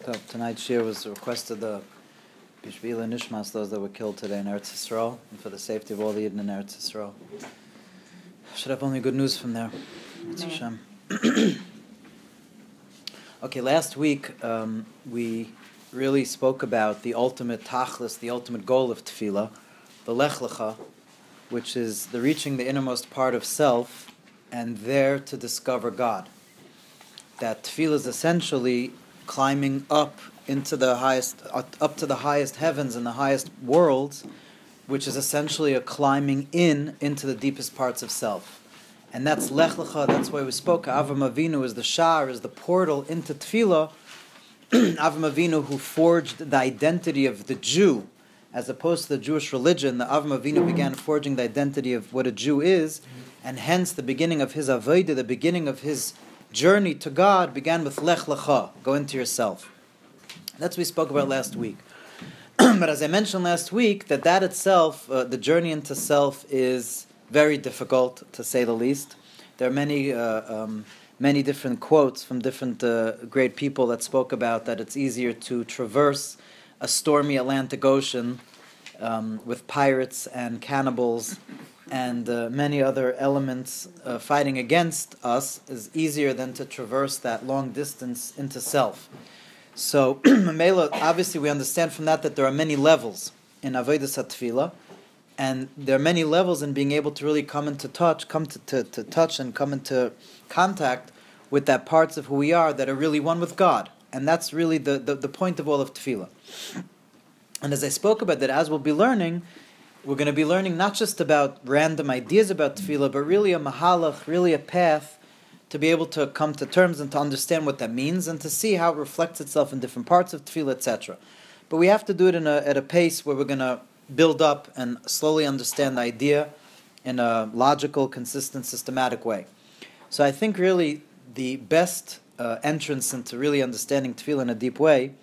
So tonight's shir was requested the Bishvila Nishmas, those that were killed today in Eretz Yisrael, and for the safety of all the Yidden in Eretz Yisrael. Should have only good news from there. It's Hashem. Okay, last week we really spoke about the ultimate tachlis, the ultimate goal of tefillah, the lech lecha, which is the reaching the innermost part of self and there to discover God. That tefillah is essentially climbing up into the highest, up to the highest heavens and the highest worlds, which is essentially a climbing into the deepest parts of self. And that's lech lecha. That's why we spoke. Avram Avinu is the shar, is the portal into tefillah. Avram Avinu, who forged the identity of the Jew, as opposed to the Jewish religion, the Avram Avinu began forging the identity of what a Jew is, and hence the beginning of his avodah, the beginning of his journey to God, began with lech lecha, go into yourself. That's what we spoke about last week. But as I mentioned last week, that itself, the journey into self, is very difficult, to say the least. There are many different quotes from different great people that spoke about that it's easier to traverse a stormy Atlantic Ocean with pirates and cannibals and many other elements fighting against us is easier than to traverse that long distance into self. So, obviously we understand from that there are many levels in Avodas HaTefillah, and there are many levels in being able to really come to touch and come into contact with that parts of who we are that are really one with God. And that's really the point of all of Tefillah. And as I spoke about that, as we'll be learning, we're going to be learning not just about random ideas about Tefillah, but really a mahalach, really a path to be able to come to terms and to understand what that means and to see how it reflects itself in different parts of Tefillah, etc. But we have to do it at a pace where we're going to build up and slowly understand the idea in a logical, consistent, systematic way. So I think really the best entrance into really understanding Tefillah in a deep way,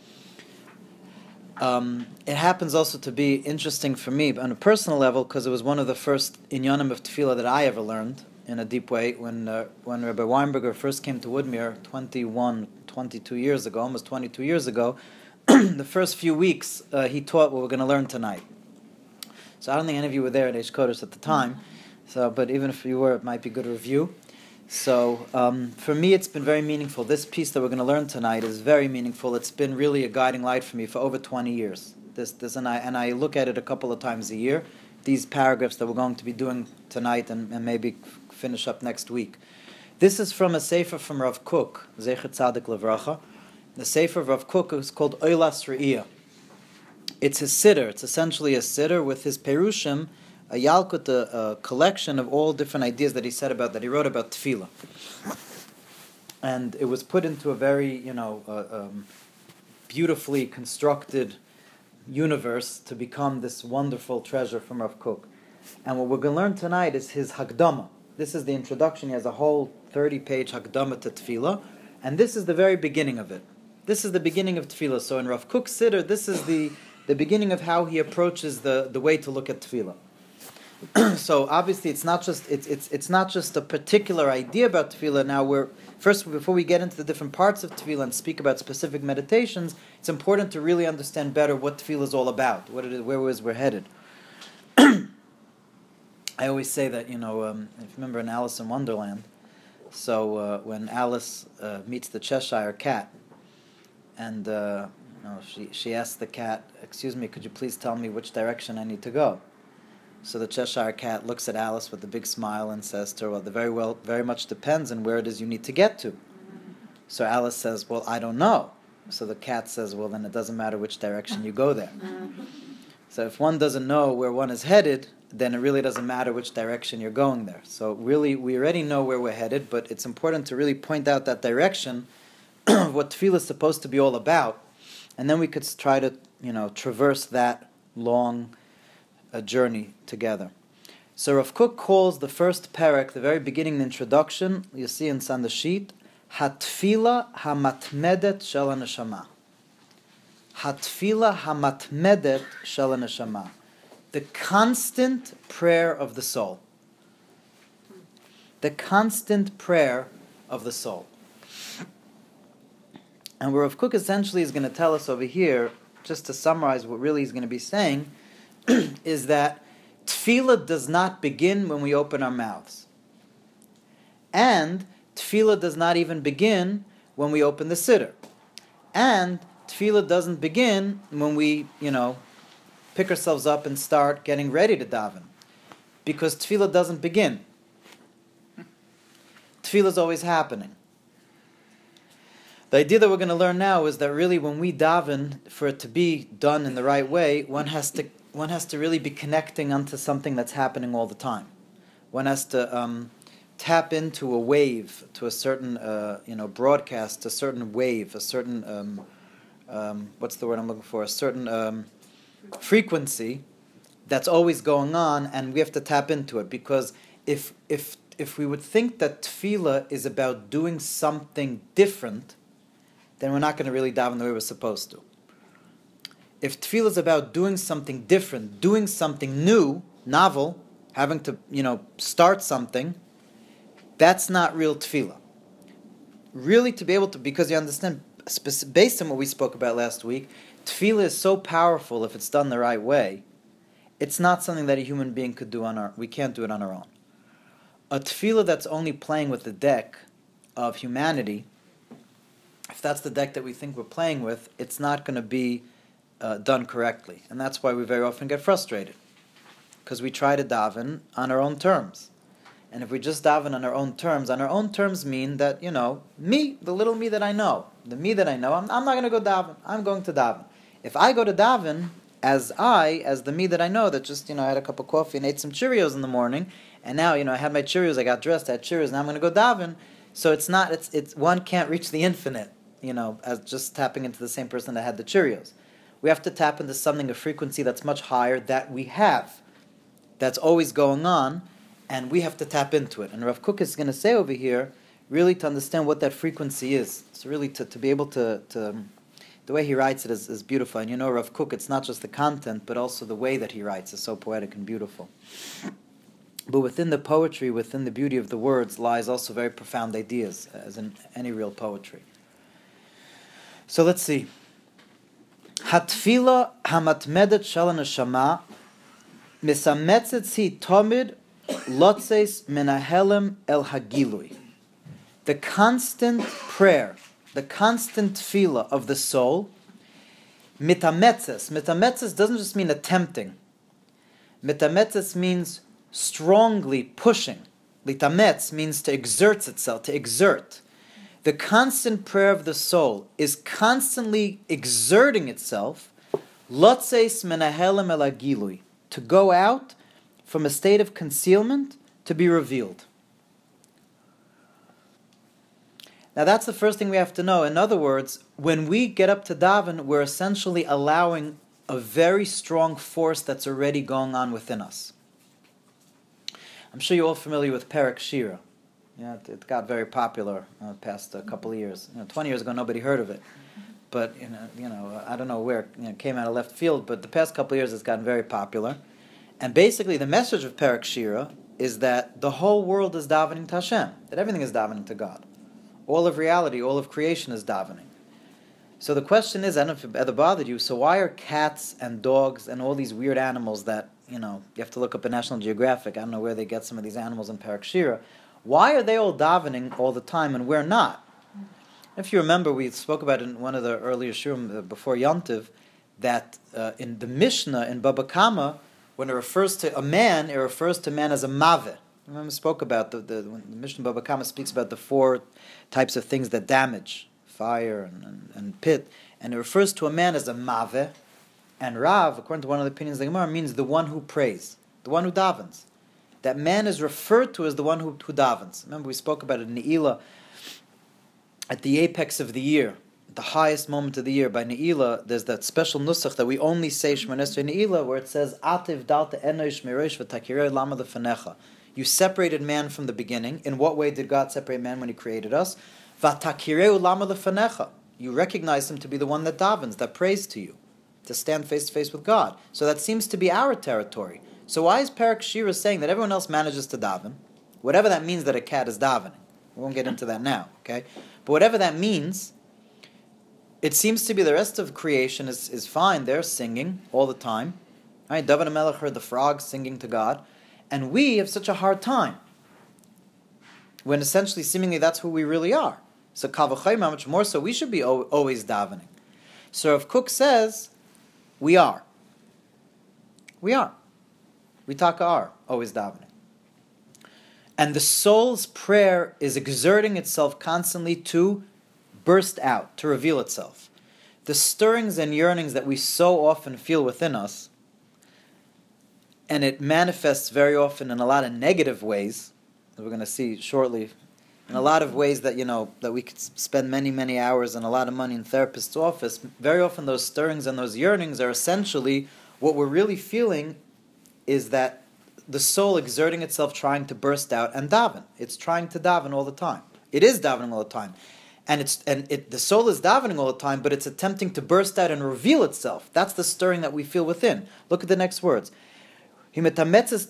it happens also to be interesting for me on a personal level because it was one of the first inyanim of Tefillah that I ever learned in a deep way when Rabbi Weinberger first came to Woodmere 22 years ago, almost 22 years ago. The first few weeks he taught what we're going to learn tonight. So I don't think any of you were there at Eish Kodesh at the time, but even if you were, it might be good review. So for me, it's been very meaningful. This piece that we're going to learn tonight is very meaningful. It's been really a guiding light for me for over 20 years. And I look at it a couple of times a year. These paragraphs that we're going to be doing tonight and maybe finish up next week. This is from a sefer from Rav Kook, Zecher Tzadik Levracha. The sefer of Rav Kook is called Oilas Re'iyah. It's his siddur. It's essentially a siddur with his perushim, a yalkut, a collection of all different ideas that he wrote about tefillah. And it was put into a very, beautifully constructed universe to become this wonderful treasure from Rav Kook. And what we're going to learn tonight is his Hakdama. This is the introduction. He has a whole 30-page Hakdama to tefillah, and this is the very beginning of it. This is the beginning of tefillah. So in Rav Kook's siddur, this is the beginning of how he approaches the way to look at tefillah. So obviously, it's not just a particular idea about tefillah. Now, before we get into the different parts of tefillah and speak about specific meditations, it's important to really understand better what tefillah is all about, what it is, where it is we're headed. I always say that, if you remember in Alice in Wonderland, so when Alice meets the Cheshire cat, and she asks the cat, "Excuse me, could you please tell me which direction I need to go?" So the Cheshire cat looks at Alice with a big smile and says to her, "Well, very much depends on where it is you need to get to." So Alice says, "Well, I don't know." So the cat says, "Well, then it doesn't matter which direction you go there." So if one doesn't know where one is headed, then it really doesn't matter which direction you're going there. So really, we already know where we're headed, but it's important to really point out that direction of what tefillah is supposed to be all about, and then we could try to, traverse that long journey together. So Rav Kook calls the first parak, the very beginning, the introduction, you see on the sheet, Hatfila hamatmedet shel haneshama. Hatfila hamatmedet shel haneshama. The constant prayer of the soul. The constant prayer of the soul. And where Rav Kook essentially is going to tell us over here, just to summarize what really he's going to be saying, is that tefillah does not begin when we open our mouths. And tefillah does not even begin when we open the siddur. And tefillah doesn't begin when we, pick ourselves up and start getting ready to daven. Because tefillah doesn't begin. Tefillah is always happening. The idea that we're going to learn now is that really when we daven, for it to be done in the right way, one has to really be connecting onto something that's happening all the time. One has to tap into a wave, to a certain broadcast, a certain wave, a certain what's the word I'm looking for? A certain frequency that's always going on, and we have to tap into it, because if we would think that tefillah is about doing something different, then we're not going to really daven the way we're supposed to. If tefillah is about doing something different, doing something new, novel, having to, start something, that's not real tefillah. Really, to be able to, because you understand, based on what we spoke about last week, tefillah is so powerful if it's done the right way. It's not something that a human being could do we can't do it on our own. A tefillah that's only playing with the deck of humanity, if that's the deck that we think we're playing with, it's not going to be done correctly. And that's why we very often get frustrated. Because we try to daven on our own terms. And if we just daven on our own terms mean that, me, the little me that I know, the me that I know, I'm not going to go daven. I'm going to daven. If I go to daven as the me that I know, that just, I had a cup of coffee and ate some Cheerios in the morning, and now, I had my Cheerios, I got dressed, I had Cheerios, now I'm going to go daven. So it's one can't reach the infinite, as just tapping into the same person that had the Cheerios. We have to tap into something, a frequency that's much higher, that we have, that's always going on, and we have to tap into it. And Rav Kook is going to say over here, really to understand what that frequency is. It's really to be able to the way he writes it is beautiful. And Rav Kook, it's not just the content, but also the way that he writes is so poetic and beautiful. But within the poetry, within the beauty of the words, lies also very profound ideas, as in any real poetry. So let's see. Hatfila hamatmedet shel neshama misametzet hi tomid lotzes menahelem el hagilui. The constant prayer, the constant tefillah of the soul, mitametzes. Mitametzes doesn't just mean attempting. Mitametzes means strongly pushing. Litametz means to exert itself, to exert. The constant prayer of the soul is constantly exerting itself, lotzeis menahelem el hagilui, to go out from a state of concealment to be revealed. Now that's the first thing we have to know. In other words, when we get up to daven, we're essentially allowing a very strong force that's already going on within us. I'm sure you're all familiar with Perek Shira. Yeah, it got very popular the past couple of years. 20 years ago, nobody heard of it. But, I don't know where it came out of left field, but the past couple of years it's gotten very popular. And basically the message of Perek Shira is that the whole world is davening to Hashem, that everything is davening to God. All of reality, all of creation is davening. So the question is, I don't know if it ever bothered you, so why are cats and dogs and all these weird animals that, you have to look up in National Geographic, I don't know where they get some of these animals in Perek Shira, why are they all davening all the time and we're not? If you remember, we spoke about it in one of the earlier shurim before Yontiv, that in the Mishnah in Baba Kama, when it refers to a man, it refers to man as a maveh. Remember, we spoke about when the Mishnah Baba Kama speaks about the 4 types of things that damage, fire and pit, and it refers to a man as a maveh, and Rav, according to one of the opinions of the Gemara, means the one who prays, the one who davens. That man is referred to as the one who davens. Remember, we spoke about it in Ne'ilah, at the apex of the year, the highest moment of the year. By Ne'ilah, there's that special nusach that we only say Shemona Esrei Ne'ilah, where it says, Ativ dalta enosh merosh v'takirei lama lefanecha. You separated man from the beginning. In what way did God separate man when He created us? V'takirei lama lefanecha. You recognize Him to be the one that davens, that prays to you, to stand face to face with God. So that seems to be our territory. So why is Perek Shira saying that everyone else manages to daven? Whatever that means that a cat is davening. We won't get into that now, okay? But whatever that means, it seems to be the rest of creation is fine. They're singing all the time. Right? David HaMelech heard the frogs singing to God. And we have such a hard time. When essentially, seemingly, that's who we really are. So kal v'chomer, how much more so we should be always davening. So Rav Kook says, we are. We are. We taka are, always davening. And the soul's prayer is exerting itself constantly to burst out, to reveal itself. The stirrings and yearnings that we so often feel within us, and it manifests very often in a lot of negative ways, that we're going to see shortly, in a lot of ways that, that we could spend many, many hours and a lot of money in therapist's office. Very often those stirrings and those yearnings are essentially what we're really feeling is that the soul exerting itself trying to burst out and daven. It's trying to daven all the time. It is davening all the time. And the soul is davening all the time, but it's attempting to burst out and reveal itself. That's the stirring that we feel within. Look at the next words. It's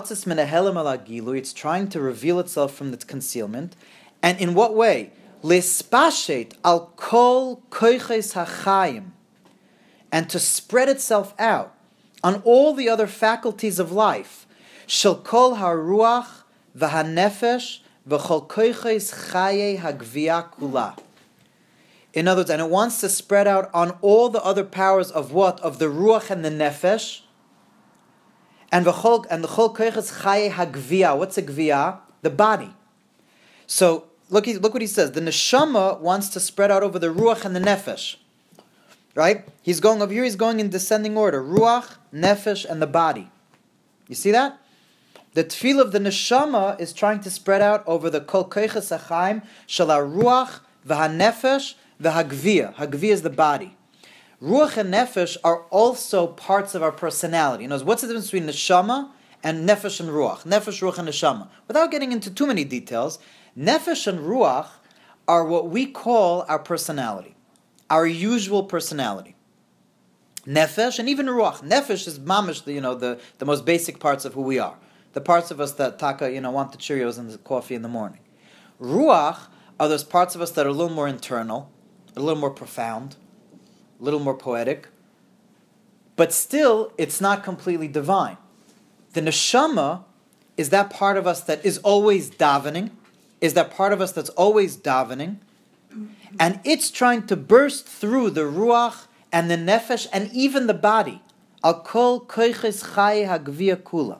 trying to reveal itself from its concealment. And in what way? Lispashet al kol koiches hachayim. And to spread itself out on all the other faculties of life. Shel kol haruach v'hanefesh v'chol koiches chaye hagvia kula. In other words, and it wants to spread out on all the other powers of what? Of the ruach and the nefesh. And the chol koiches chaye hagvia. What's a gvia? The body. So look what he says. The neshama wants to spread out over the ruach and the nefesh. Right? He's going over here. He's going in descending order: ruach, nefesh, and the body. You see that? The tefillah of the neshama is trying to spread out over the kol koiches hachaim shel haruach v'hanefesh v'hagvia. Hagvia is the body. Ruach and nefesh are also parts of our personality. In other words, what's the difference between neshama and nefesh and ruach? Nefesh, ruach, and neshama. Without getting into too many details, nefesh and ruach are what we call our personality, our usual personality. Nefesh and even ruach. Nefesh is mamish, the most basic parts of who we are. The parts of us that taka, want the Cheerios and the coffee in the morning. Ruach are those parts of us that are a little more internal, a little more profound, a little more poetic, but still, it's not completely divine. The neshama is that part of us that is always davening, and it's trying to burst through the ruach and the nefesh and even the body. Al kol koiches chaye hagvia kula.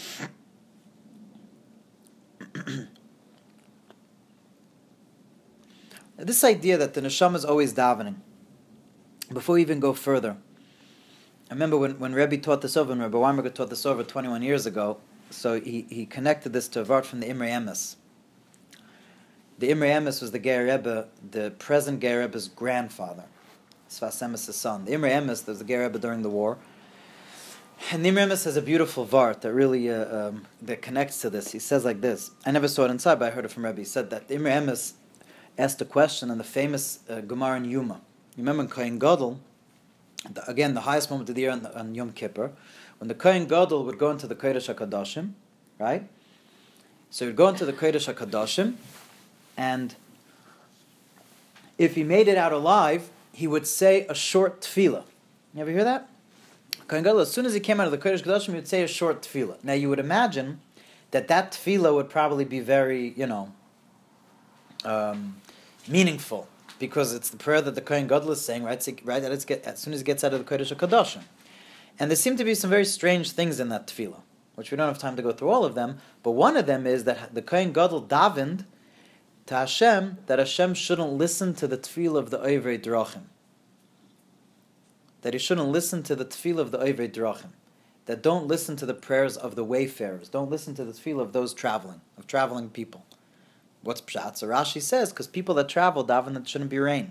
This idea that the neshama is always davening. Before we even go further, I remember when Rebbe taught this over, and Rebbe Weinberger taught this over 21 years ago, so he connected this to a vart from the Imrei Emes. The Imrei Emes was the Ger Rebbe, the present Ger Rebbe's grandfather, Sfas Emes' son. The Imrei Emes was the Ger Rebbe during the war. And the Imrei Emes has a beautiful vart that really that connects to this. He says like this. I never saw it inside, but I heard it from Rebbe. He said that the Imrei Emes asked a question on the famous Gemara in Yuma. You remember in Kohen Gadol, again, the highest moment of the year on Yom Kippur, when the Kohen Gadol would go into the Kodesh HaKadoshim, right? So he would go into the Kodesh HaKadoshim, and if he made it out alive, he would say a short tefillah. You ever hear that? Kohen Gadol, as soon as he came out of the Kodesh HaKadoshim, he would say a short tefillah. Now you would imagine that tefillah would probably be very, meaningful, because it's the prayer that the Kohen Gadol is saying, right? As soon as he gets out of the Kodesh HaKadoshim. And there seem to be some very strange things in that tefillah, which we don't have time to go through all of them, but one of them is that the Kohen Gadol davened to Hashem that Hashem shouldn't listen to the tefillah of the Oivei Drachim. That he shouldn't listen to the tefillah of the Oivei Drachim. That don't listen to the prayers of the wayfarers. Don't listen to the tefillah of those traveling people. What's pshat? So Rashi says, because people that travel daven that shouldn't be rain.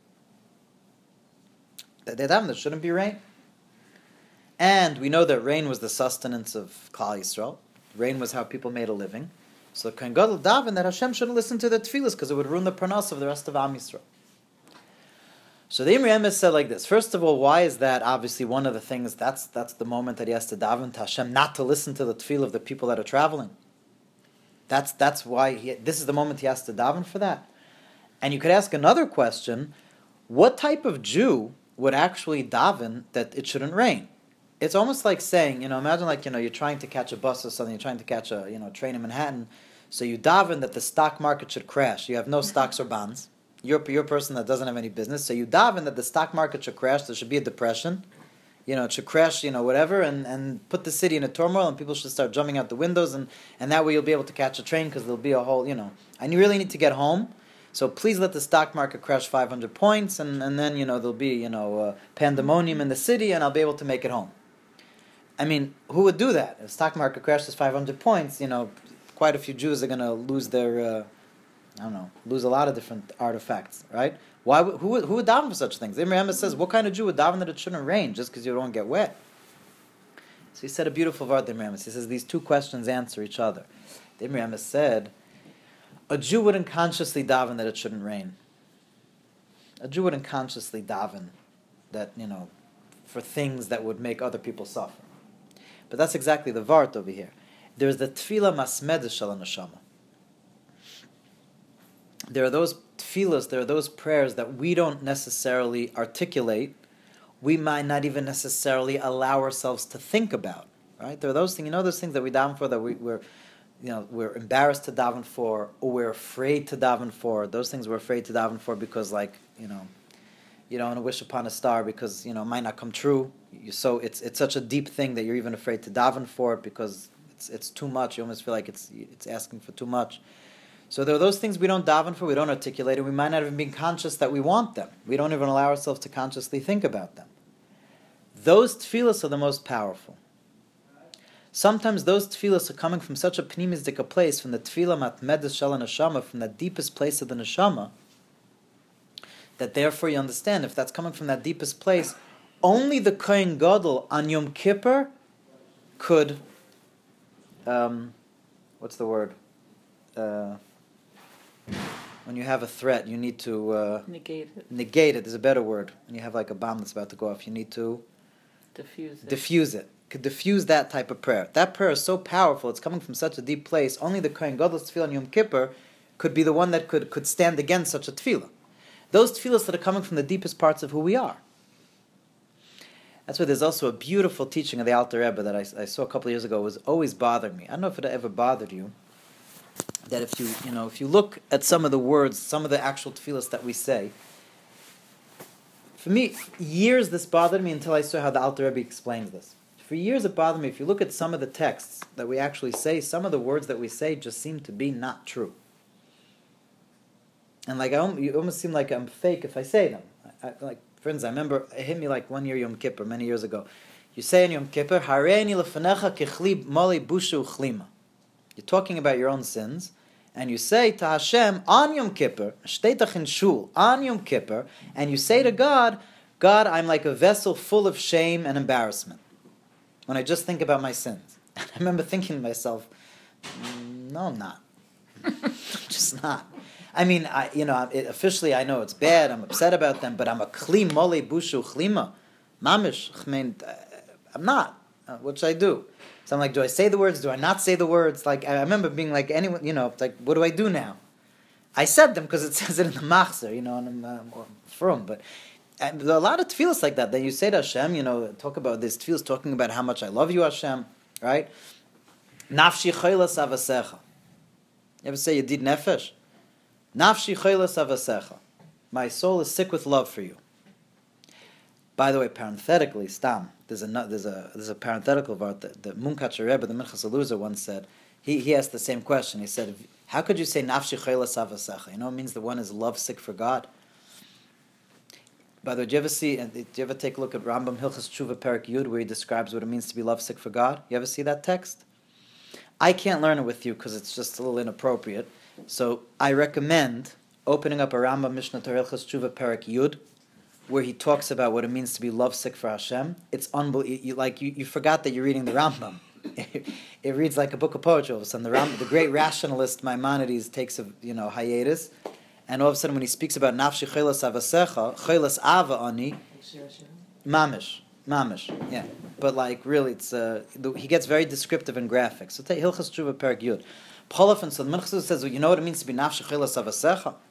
They daven that shouldn't be rain. And we know that rain was the sustenance of Klal Yisrael. Rain was how people made a living. So Kohen Gadol daven that Hashem shouldn't listen to the tefillahs because it would ruin the parnas of the rest of Am Yisrael. So the Imrei Emes said like this. First of all, why is that? Obviously, one of the things, that's the moment that he has to daven to Hashem, not to listen to the tefillah of the people that are traveling. That's why this is the moment he has to daven for that. And you could ask another question: What type of Jew would actually daven that it shouldn't rain? It's almost like saying, imagine like, you're trying to catch a bus or something, you're trying to catch a, train in Manhattan, so you daven that the stock market should crash. You have no stocks or bonds. You're a person that doesn't have any business, so you daven that the stock market should crash, there should be a depression, it should crash, whatever, and put the city in a turmoil, and people should start jumping out the windows, and that way you'll be able to catch a train, because there'll be a whole, and you really need to get home, so please let the stock market crash 500 points, and then, there'll be, pandemonium in the city, and I'll be able to make it home. I mean, who would do that? If the stock market crashes 500 points, quite a few Jews are going to lose their, lose a lot of different artifacts, right? Who would daven for such things? Ibn Rambam says, what kind of Jew would daven that it shouldn't rain just because you don't get wet? So he said a beautiful word, Ibn Rambam. He says these two questions answer each other. Ibn Rambam said, a Jew wouldn't consciously daven that it shouldn't rain. A Jew wouldn't consciously daven that, for things that would make other people suffer. But that's exactly the vart over here. There's the tefillah masmedes shel neshama. There are those tefillahs, there are those prayers that we don't necessarily articulate. We might not even necessarily allow ourselves to think about. Right? There are those things, those things that we daven for that we're embarrassed to daven for, or we're afraid to daven for. Those things we're afraid to daven for because, you don't want to wish upon a star because it might not come true. So it's such a deep thing that you're even afraid to daven for it because it's too much. You almost feel like it's asking for too much. So there are those things we don't daven for, we don't articulate, and we might not even be conscious that we want them. We don't even allow ourselves to consciously think about them. Those tefillahs are the most powerful. Sometimes those tefillahs are coming from such a pnimizdik place, from the tefillah matmedes shel neshama, from the deepest place of the neshama, that therefore you understand, if that's coming from that deepest place, only the Kohen Gadol on Yom Kippur could, what's the word? When you have a threat, you need to negate it. Negate it is a better word. When you have like a bomb that's about to go off, you need to diffuse it. Could diffuse that type of prayer. That prayer is so powerful. It's coming from such a deep place. Only the Kohen Gadol's tefillah on Yom Kippur could be the one that could stand against such a tefillah. Those tefillahs that are coming from the deepest parts of who we are. That's why there's also a beautiful teaching of the Alter Rebbe that I saw a couple of years ago. It was always bothered me. I don't know if it ever bothered you. That if you look at some of the words, some of the actual tefillahs that we say, for me, years this bothered me until I saw how the Alter Rebbe explains this. For years it bothered me. If you look at some of the texts that we actually say, some of the words that we say just seem to be not true. And you almost seem like I'm fake if I say them. For instance, I remember it hit me like one year Yom Kippur, many years ago. You say in Yom Kippur, Hareini lefanecha kechli moli bushu chlima. You're talking about your own sins, and you say to Hashem on Yom Kippur, Shteitach in Shul, on Yom Kippur, and you say to God, I'm like a vessel full of shame and embarrassment when I just think about my sins. I remember thinking to myself, no, I'm not. I'm just not. I mean, officially I know it's bad, I'm upset about them, but I'm a kli mole bushu chlima. Mamish, I'm not. What should I do? So I'm like, do I say the words? Do I not say the words? Like, I remember being like, anyone, like, what do I do now? I said them because it says it in the machzer, and I'm from. But there are a lot of tefillahs like that you say to Hashem, talk about this tefillahs talking about how much I love you, Hashem, right? Nafshi chaylas avasecha. You ever say Yedid Nefesh? Nafshi chaylas avasecha. My soul is sick with love for you. By the way, parenthetically, stam. There's a parenthetical part that the Munkatcher Rebbe, the Minchas Eluzah, once said. He asked the same question. He said, "How could you say nafshi chaylas avasecha? It means the one is lovesick for God." By the way, did you ever take a look at Rambam Hilchas Tshuva Perek Yud, where he describes what it means to be lovesick for God? You ever see that text? I can't learn it with you because it's just a little inappropriate. So I recommend opening up a Rambam Mishnah Torah Hilchas Tshuva Perek Yud, where he talks about what it means to be lovesick for Hashem. It's unbelievable. You forgot that you're reading the Rambam. It reads like a book of poetry. All of a sudden, the great rationalist Maimonides takes a hiatus, and all of a sudden, when he speaks about nafshi chaylas avasecha, chaylas ava ani, mamish, yeah. But really, it's he gets very descriptive and graphic. So take Hilchas Tshuva Perek Yud. So the Minchas says, you know what it means to be nafshi chaylas avasecha?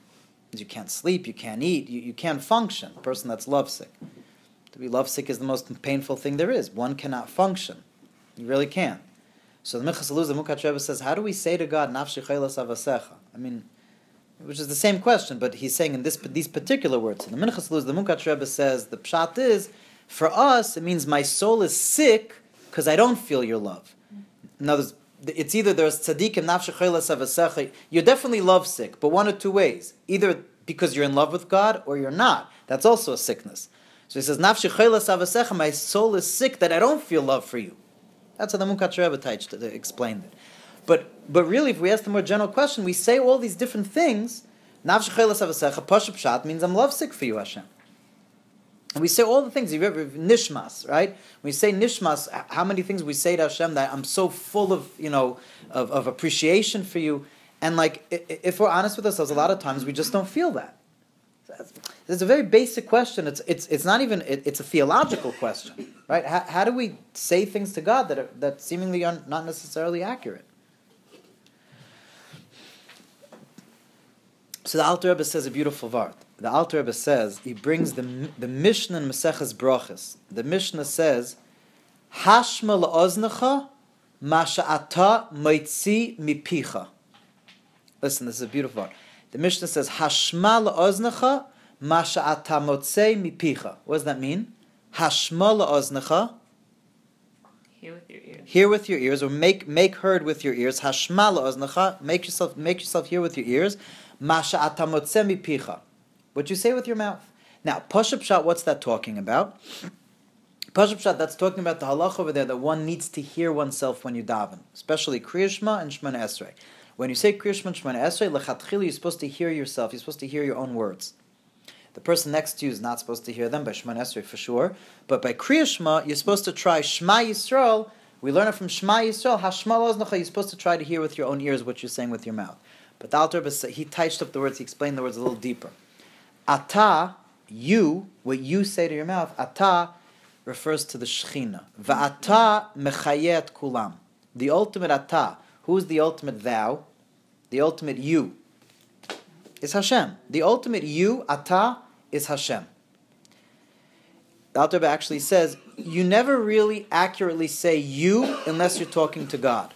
You can't sleep, you can't eat, you can't function. A person that's lovesick. To be lovesick is the most painful thing there is. One cannot function. You really can't. So the Minchas Eluzah, the Mukatz Rebbe says, how do we say to God, Nafshi chaylas avasecha? I mean, which is the same question, but he's saying in these particular words. In the Minchas Eluzah, the Mukatz Rebbe says, the pshat is, for us, it means my soul is sick because I don't feel your love. In other words, it's either there's tzaddikim nafshi chaylas avasecha, you're definitely lovesick, but one of two ways. Either because you're in love with God or you're not. That's also a sickness. So he says, Nafshi chaylas avasecha, my soul is sick that I don't feel love for you. That's how the Mukatz Rebbe explained it. But really, if we ask the more general question, we say all these different things. Nafshi chaylas avasecha, pashup pshat means I'm lovesick for you, Hashem. And we say all the things, nishmas, right? When we say nishmas, how many things we say to Hashem that I'm so full of, of appreciation for you. And like, if we're honest with ourselves, a lot of times we just don't feel that. It's a very basic question. It's not even, it's a theological question, right? How do we say things to God that seemingly are not necessarily accurate? So the Alter Rebbe says a beautiful vart. The Alter Rebbe says, he brings the Mishnah in Maseches Brachos. The Mishnah says, Hashma la'oznecha ma she'ata moitzi mipicha. Listen, this is a beautiful vart. The Mishnah says, Hashma la'oznecha ma she'ata motzei mipicha. What does that mean? Hashma la'oznecha. Hear with your ears. Hear with your ears, or make heard with your ears. Hashma la'oznecha. Make yourself hear with your ears. Ma she'ata motzei mipicha. What you say with your mouth. Now, Pashup Pshat, what's that talking about? Pashup Pshat, that's talking about the halach over there that one needs to hear oneself when you daven, especially Kriya Shema and Shemona Esrei. When you say Kriya Shema and Shemona Esrei, lechatchila, you're supposed to hear yourself. You're supposed to hear your own words. The person next to you is not supposed to hear them by Shemona Esrei for sure, but by Kriya Shema, you're supposed to try Shema Yisrael. We learn it from Shema Yisrael. Hashma la'oznecha, you're supposed to try to hear with your own ears what you're saying with your mouth. But the Alter Rebbe, he touched up the words. He explained the words a little deeper. Ata, you, what you say to your mouth, ata refers to the Shechina. Va'ata mechayet kulam. The ultimate ata. Who's the ultimate thou? The ultimate you is Hashem. The ultimate you, ata, is Hashem. The Alter Rebbe actually says, you never really accurately say you unless you're talking to God.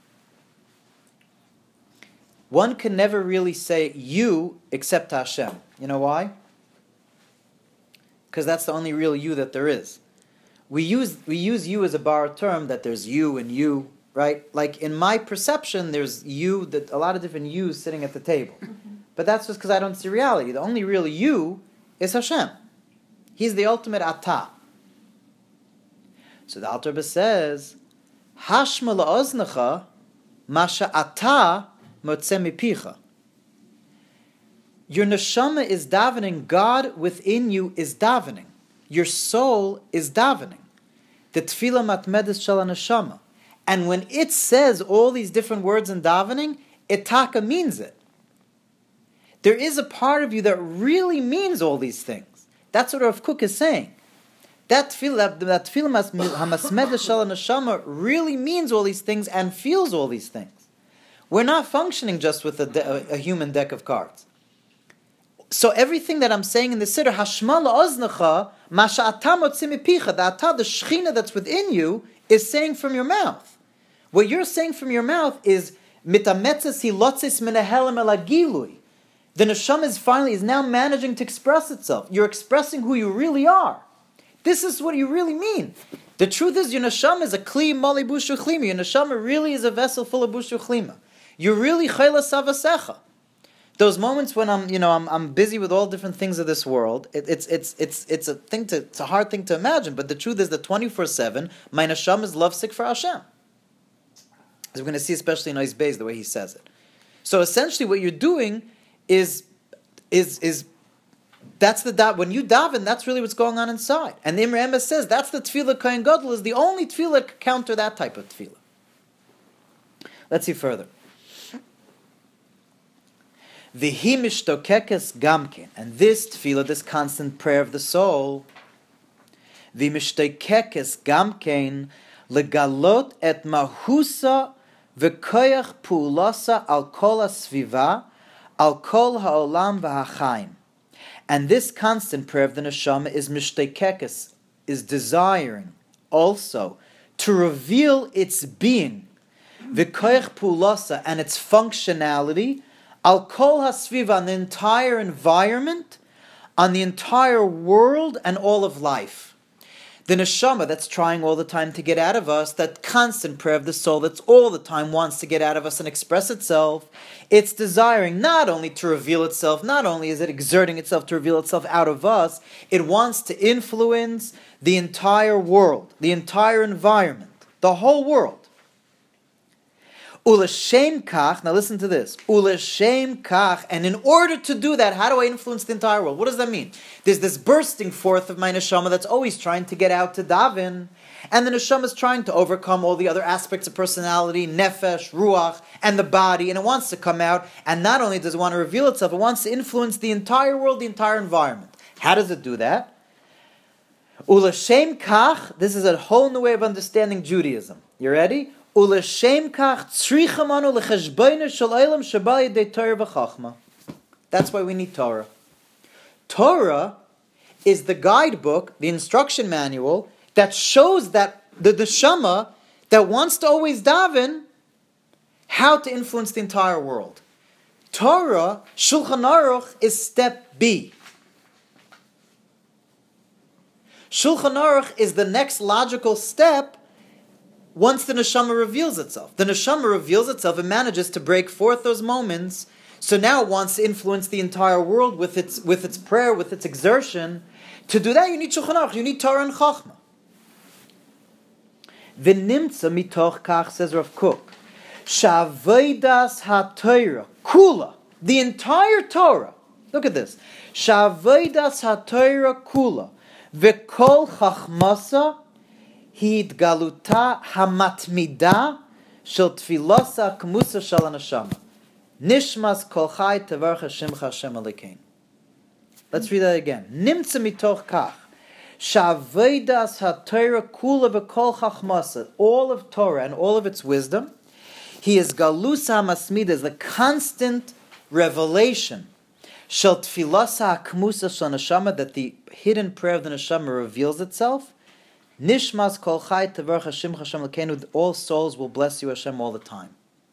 One can never really say you except to Hashem. You know why? Because that's the only real you that there is. We use you as a bar term that there's you and you, right? Like in my perception, there's you, a lot of different yous sitting at the table. But that's just because I don't see reality. The only real you is Hashem. He's the ultimate ata. So the Alter Rebbe says, Hashma la'oznecha masha ata motzeh mipicha. Your neshama is davening. God within you is davening. Your soul is davening. The tefillah matmedes shel neshama. And when it says all these different words in davening, it taka means it. There is a part of you that really means all these things. That's what Rav Kook is saying. That tefillah hamasmedes shel neshama really means all these things and feels all these things. We're not functioning just with a human deck of cards. So everything that I'm saying in the Siddur, Hashma la'oznecha, ma she'ata motzeh mipicha, the ata, the shechina that's within you, is saying from your mouth. What you're saying from your mouth is mitametzes hilotzis menehelem el hagilui. The neshama is now managing to express itself. You're expressing who you really are. This is what you really mean. The truth is, your neshama is a kli mali bushu chlima. Your neshama really is a vessel full of bushu chlima. You're really chaylas avasecha. Those moments when I'm busy with all different things of this world, it's a hard thing to imagine. But the truth is that 24/7, my neshama is lovesick for Hashem. As we're going to see, especially in Ois Beis, the way he says it. So essentially, what you're doing is that's the when you daven, that's really what's going on inside. And the Imre Emes says that's the tefillah Kohen Gadol is the only tefillah that can counter that type of tefillah. Let's see further. V'hi mishtokekes gamken, and this tefillah, this constant prayer of the soul, v'mishtokekes gamken legalot et mahusa v'koyach pu'ulasa al kol hasviva Al kol ha'olam v'hachaim. And this constant prayer of the neshama is mishtekekes, is desiring also to reveal its being, v'koich pulasa, and its functionality, al kol hasviva, on the entire environment, on the entire world and all of life. The neshama that's trying all the time to get out of us, that constant prayer of the soul that's all the time wants to get out of us and express itself, it's desiring not only to reveal itself, not only is it exerting itself to reveal itself out of us, it wants to influence the entire world, the entire environment, the whole world. U'l'shem kach, now listen to this. U'l'shem kach, and in order to do that, how do I influence the entire world? What does that mean? There's this bursting forth of my neshama that's always trying to get out to daven, and the neshama is trying to overcome all the other aspects of personality, nefesh, ruach, and the body, and it wants to come out, and not only does it want to reveal itself, it wants to influence the entire world, the entire environment. How does it do that? U'l'shem kach, this is a whole new way of understanding Judaism. You ready? U'l'shem kach tzricham anu l'cheshboinu shel olam sheba yedei Torah v'chachma. That's why we need Torah. Torah is the guidebook, the instruction manual, that shows that the neshama that wants to always daven, how to influence the entire world. Torah, Shulchan Aruch, is step B. Shulchan Aruch is the next logical step once the neshama reveals itself. The neshama reveals itself and manages to break forth those moments, so now it wants to influence the entire world with its prayer, with its exertion. To do that, you need Shulchan Aruch, you need Torah and Chachma. V'nimtza mitoch kach, says Rav Kook, Sha'avodas ha'Torah, kula, the entire Torah. Look at this. Sha'avodas ha'Torah kula, v'kol chachmasa, Hidgaluta hamatmida shel tfilosa kmusa shel haneshama. Nishmas kol chai tevarcha shimcha Hashem Elokeinu. Let's read that again. Nimtza mitoch kach. Sha'avodas ha'Torah kula v'kol chachmasa. All of Torah and all of its wisdom. He is galusa hamasmida, is the constant revelation. Shel tfilosa kmusa shel haneshama, that the hidden prayer of the neshama reveals itself. Nishmas kol chai tevarcha shimcha Hashem Elokeinu. All souls will bless you, Hashem, all the time.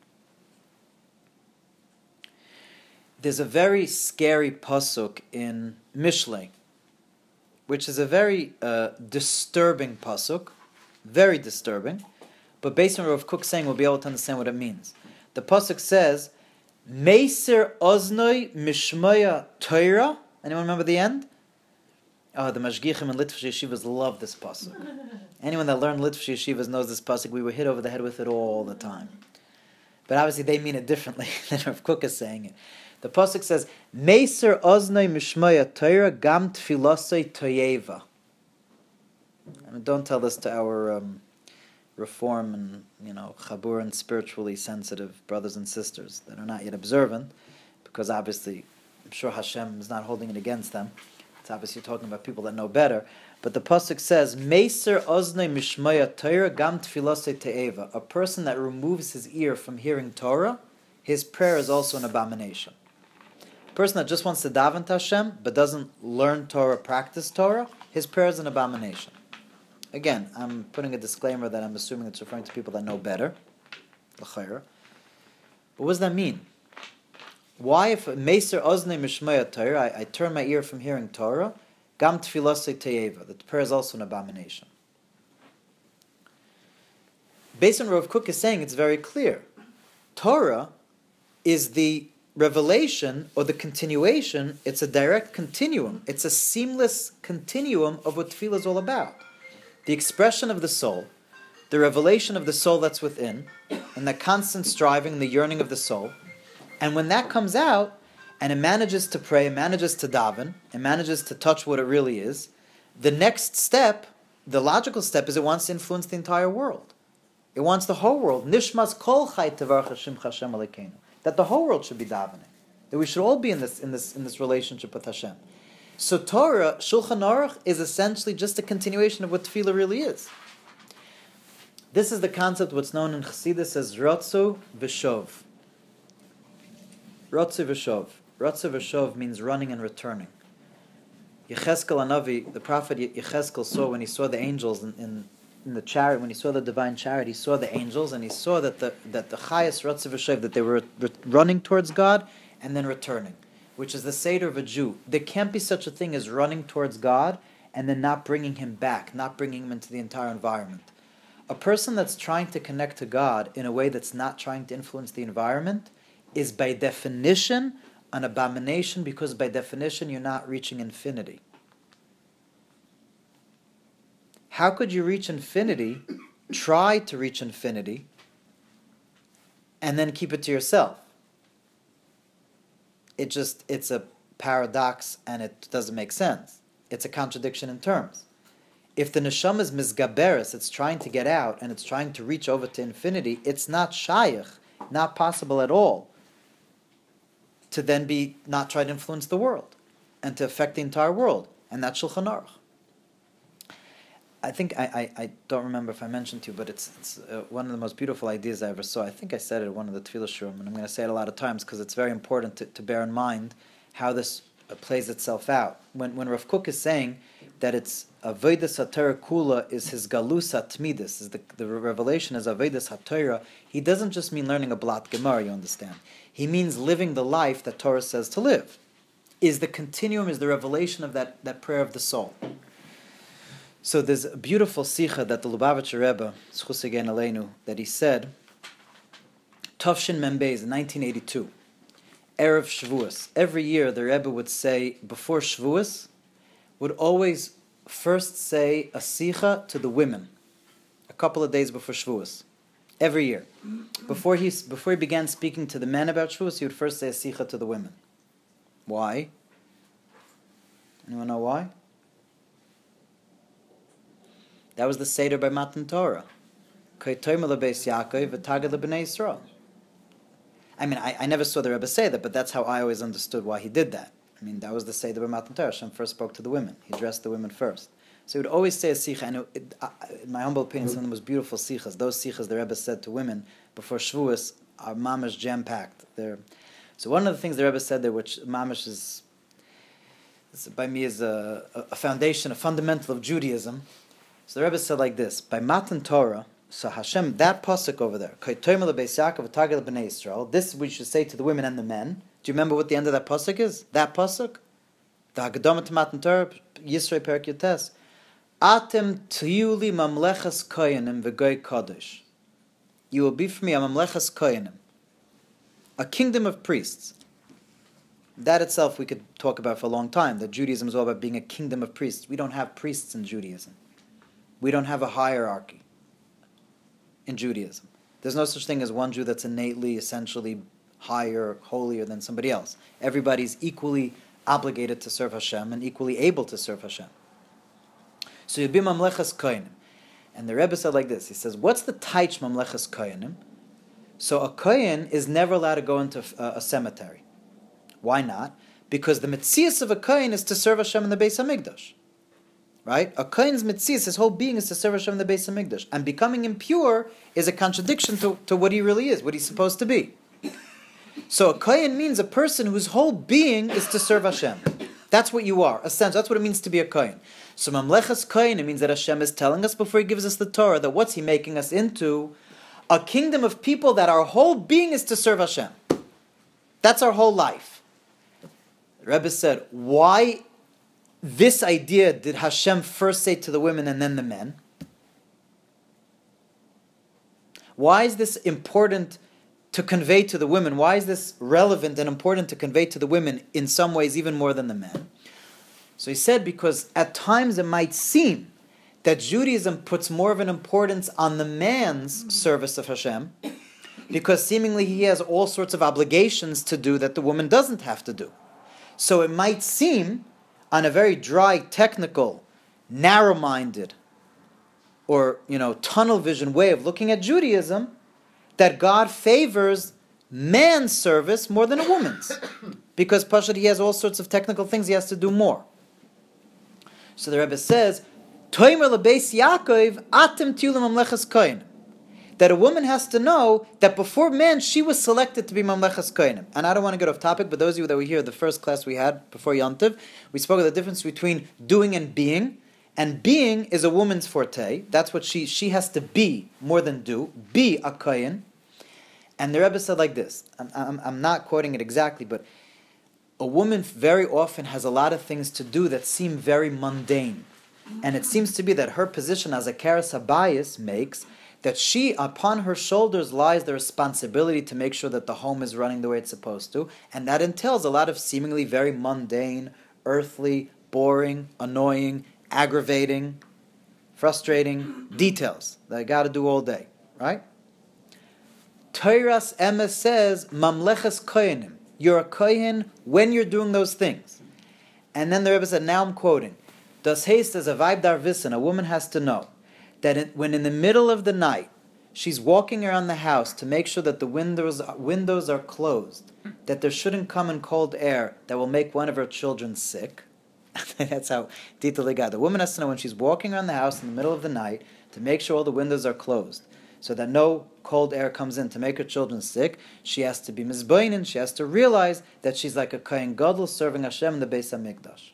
There's a very scary pasuk in Mishlei, which is a very disturbing pasuk, very disturbing. But based on what Rav Kook saying, we'll be able to understand what it means. The pasuk says, "Meiser oznoi mishmaya Torah." Anyone remember the end? Oh, the Mashgichim and Litvish Yeshivas love this pasuk. Anyone that learned Litvish Yeshivas knows this pasuk. We were hit over the head with it all the time. But obviously they mean it differently than Rav Kook is saying it. The pasuk says, "Meiser oznoi mishmaya Torah gam tfilosei toyeva." I mean, don't tell this to our Reform and Chabur and spiritually sensitive brothers and sisters that are not yet observant, because obviously, I'm sure Hashem is not holding it against them. It's obviously talking about people that know better. But the pasuk says, "Meiser oznei mishmaya Torah gam tfilosei toyeva." A person that removes his ear from hearing Torah, his prayer is also an abomination. A person that just wants to daven to Hashem but doesn't learn Torah, practice Torah, his prayer is an abomination. Again, I'm putting a disclaimer that I'm assuming it's referring to people that know better. L'chayra. But what does that mean? Why, if Meiser Oznei Mishmaya Torah, I turn my ear from hearing Torah, Gam Tfilosei Teyeva, that the prayer is also an abomination? Based on what Rav Kook is saying, it's very clear. Torah is the revelation or the continuation, it's a direct continuum. It's a seamless continuum of what Tefillah is all about. The expression of the soul, the revelation of the soul that's within, and the constant striving, the yearning of the soul. And when that comes out, and it manages to pray, it manages to daven, it manages to touch what it really is, the next step, the logical step, is it wants to influence the entire world. It wants the whole world. Nishmas kol chai tevarcha shimcha Hashem Elokeinu. That the whole world should be davening. That we should all be in this relationship with Hashem. So Torah, Shulchan Aruch, is essentially just a continuation of what Tefillah really is. This is the concept what's known in Chassidus as Rotzu V'Shov. Ratziv V'shov. Ratziv V'shov means running and returning. Yecheskel Hanavi, the prophet Yecheskel saw when he saw the angels in the chariot, when he saw the divine chariot, he saw the angels and he saw that the Chayas Ratziv V'shov, that they were running towards God and then returning, which is the Seder of a Jew. There can't be such a thing as running towards God and then not bringing him back, not bringing him into the entire environment. A person that's trying to connect to God in a way that's not trying to influence the environment is by definition an abomination, because by definition you're not reaching infinity. How could you reach infinity, try to reach infinity, and then keep it to yourself? It's a paradox and it doesn't make sense. It's a contradiction in terms. If the neshama is mizgaberes, it's trying to get out and it's trying to reach over to infinity, it's not shaykh, not possible at all to then be not try to influence the world and to affect the entire world. And that's Shulchan Aruch. I think I don't remember if I mentioned to you, but it's one of the most beautiful ideas I ever saw. I think I said it at one of the Tefillah Shurim, and I'm going to say it a lot of times because it's very important to bear in mind how this plays itself out. When Rav Kook is saying that it's Avodas HaTorah Kula is his Galus HaTmidus, is the revelation is Avodas HaTorah, he doesn't just mean learning a Blat Gemara, you understand. He means living the life that Torah says to live. Is the continuum, is the revelation of that prayer of the soul. So there's a beautiful sikha that the Lubavitcher Rebbe, Zchus Yigei Aleinu, that he said, Tafshin Membeis, in 1982, Erev Shavuos. Every year the Rebbe would say, before Shavuos, would always first say a sikha to the women, a couple of days before Shavuos. Every year. Before he began speaking to the men about Shavuos, he would first say a sikha to the women. Why? Anyone know why? That was the Seder by Matan Torah. I mean, I never saw the Rebbe say that, but that's how I always understood why he did that. I mean, that was the Seder by Matan Torah. Hashem first spoke to the women. He addressed the women first. So he would always say a sikha, and in my humble opinion, some of the most beautiful sikhas, those sikhas the Rebbe said to women before Shavuos, are mamash jam-packed. So one of the things the Rebbe said there, which mamash is by me is a foundation, a fundamental of Judaism. So the Rebbe said like this: by Matan Torah, so Hashem, that pasuk over there, this we should say to the women and the men. Do you remember what the end of that pasuk is? That pasuk, the Haggadah to Matan Torah, Yisrei Perek Yotes, Atem tiyuli mamlechas koyanim v'goy kodesh. You will be for me a mamlechas koyanim, a kingdom of priests. That itself we could talk about for a long time, that Judaism is all about being a kingdom of priests. We don't have priests in Judaism. We don't have a hierarchy in Judaism. There's no such thing as one Jew that's innately, essentially higher, holier than somebody else. Everybody's equally obligated to serve Hashem and equally able to serve Hashem. So you'd be mamlechas koyanim. And the Rebbe said like this, he says, what's the taich mamlechas koyanim? So a kohen is never allowed to go into a cemetery. Why not? Because the metzias of a kohen is to serve Hashem in the Beis HaMikdash. Right? A kohen's metzias, his whole being is to serve Hashem in the Beis HaMikdash. And becoming impure is a contradiction to what he really is, what he's supposed to be. So a kohen means a person whose whole being is to serve Hashem. That's what you are. Essentially, that's what it means to be a kohen. So mamlechas kohen, it means that Hashem is telling us before He gives us the Torah that what's He making us into? A kingdom of people that our whole being is to serve Hashem. That's our whole life. The Rebbe said, why this idea did Hashem first say to the women and then the men? Why is this important to convey to the women? Why is this relevant and important to convey to the women in some ways even more than the men? So he said because at times it might seem that Judaism puts more of an importance on the man's service of Hashem because seemingly he has all sorts of obligations to do that the woman doesn't have to do. So it might seem, on a very dry, technical, narrow-minded, or tunnel vision way of looking at Judaism, that God favors man's service more than a woman's. Because Pashut, he has all sorts of technical things he has to do more. So the Rebbe says, Toimer lebeis Yaakov, atem tiulim mamlechas kohen. that a woman has to know that before man, she was selected to be Mamlechas Kohanim. And I don't want to get off topic, but those of you that were here, the first class we had before Yom Tov, we spoke of the difference between doing and being. And being is a woman's forte. That's what she has to be more than do. Be a Kohen. And the Rebbe said like this. I'm not quoting it exactly, but a woman very often has a lot of things to do that seem very mundane. And it seems to be that her position as a Keres Habayis makes that upon her shoulders lies the responsibility to make sure that the home is running the way it's supposed to. And that entails a lot of seemingly very mundane, earthly, boring, annoying, aggravating, frustrating details that I got to do all day. Right? Toras Emes says, Mamleches Kohenim. You're a Kohen when you're doing those things. And then the Rebbe said, now I'm quoting, Das heißt, as a Weib dar wissen, a woman has to know that when in the middle of the night, she's walking around the house to make sure that the windows are closed, that there shouldn't come in cold air that will make one of her children sick. That's how detailed they got. The woman has to know when she's walking around the house in the middle of the night to make sure all the windows are closed, so that no cold air comes in to make her children sick. She has to be mizbeinin. She has to realize that she's like a Kohen Gadol serving Hashem in the Beis HaMikdash.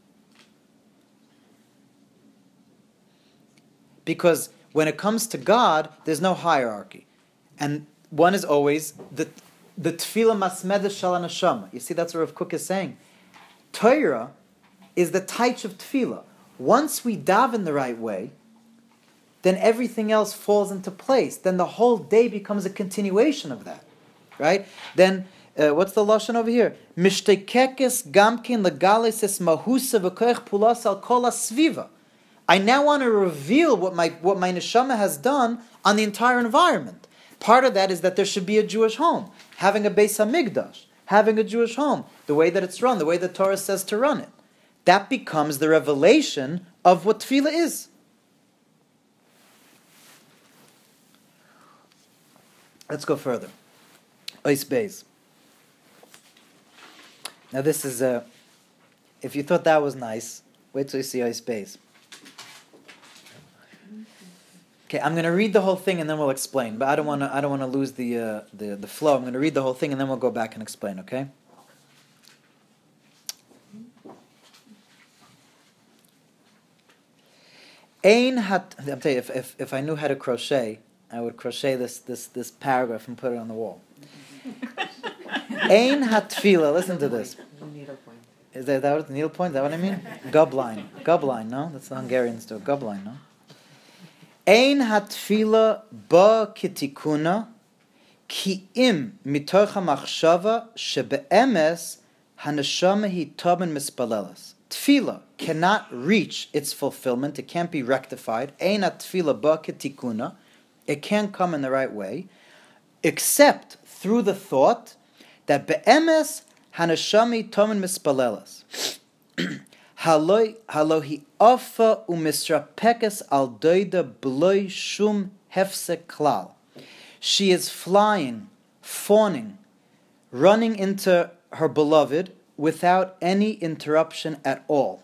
Because when it comes to God, there's no hierarchy. And one is always the tefillah masmedah shel neshama. You see, that's what Rav Kook is saying. Torah is the taich of tefillah. Once we daven the right way, then everything else falls into place. Then the whole day becomes a continuation of that. Right? Then, what's the lashon over here? Mishtekekes gamkin legales es mahusa v'koich pulas al kol asviva. I now want to reveal what my neshama has done on the entire environment. Part of that is that there should be a Jewish home, having a Beis HaMikdash, having a Jewish home, the way that it's run, the way the Torah says to run it. That becomes the revelation of what tefillah is. Let's go further. Ois Beis. Now this is if you thought that was nice, wait till you see Ois Beis. Okay, I'm going to read the whole thing and then we'll explain. But I don't want to lose the flow. I'm going to read the whole thing and then we'll go back and explain. Okay. I'm telling you, if I knew how to crochet, I would crochet this paragraph and put it on the wall. Ein hatfila. Listen to this. Needle point. Is that what needle point? Is that what I mean? Gubline. No, that's the Hungarians do. Gubline. No. Ein hatfila ba kitikuna ki im mitoch hamachshava shebeemes haneshama hi toben mispalelas. Tefillah cannot reach its fulfillment. It can't be rectified. Ein hatfila ba kitikuna. It can't come in the right way, except through the thought that beemes haneshama hi toben mispalelas. Halohi afa umisrapekes al doida bloi shum hefse klal. She is flying, fawning, running into her beloved without any interruption at all.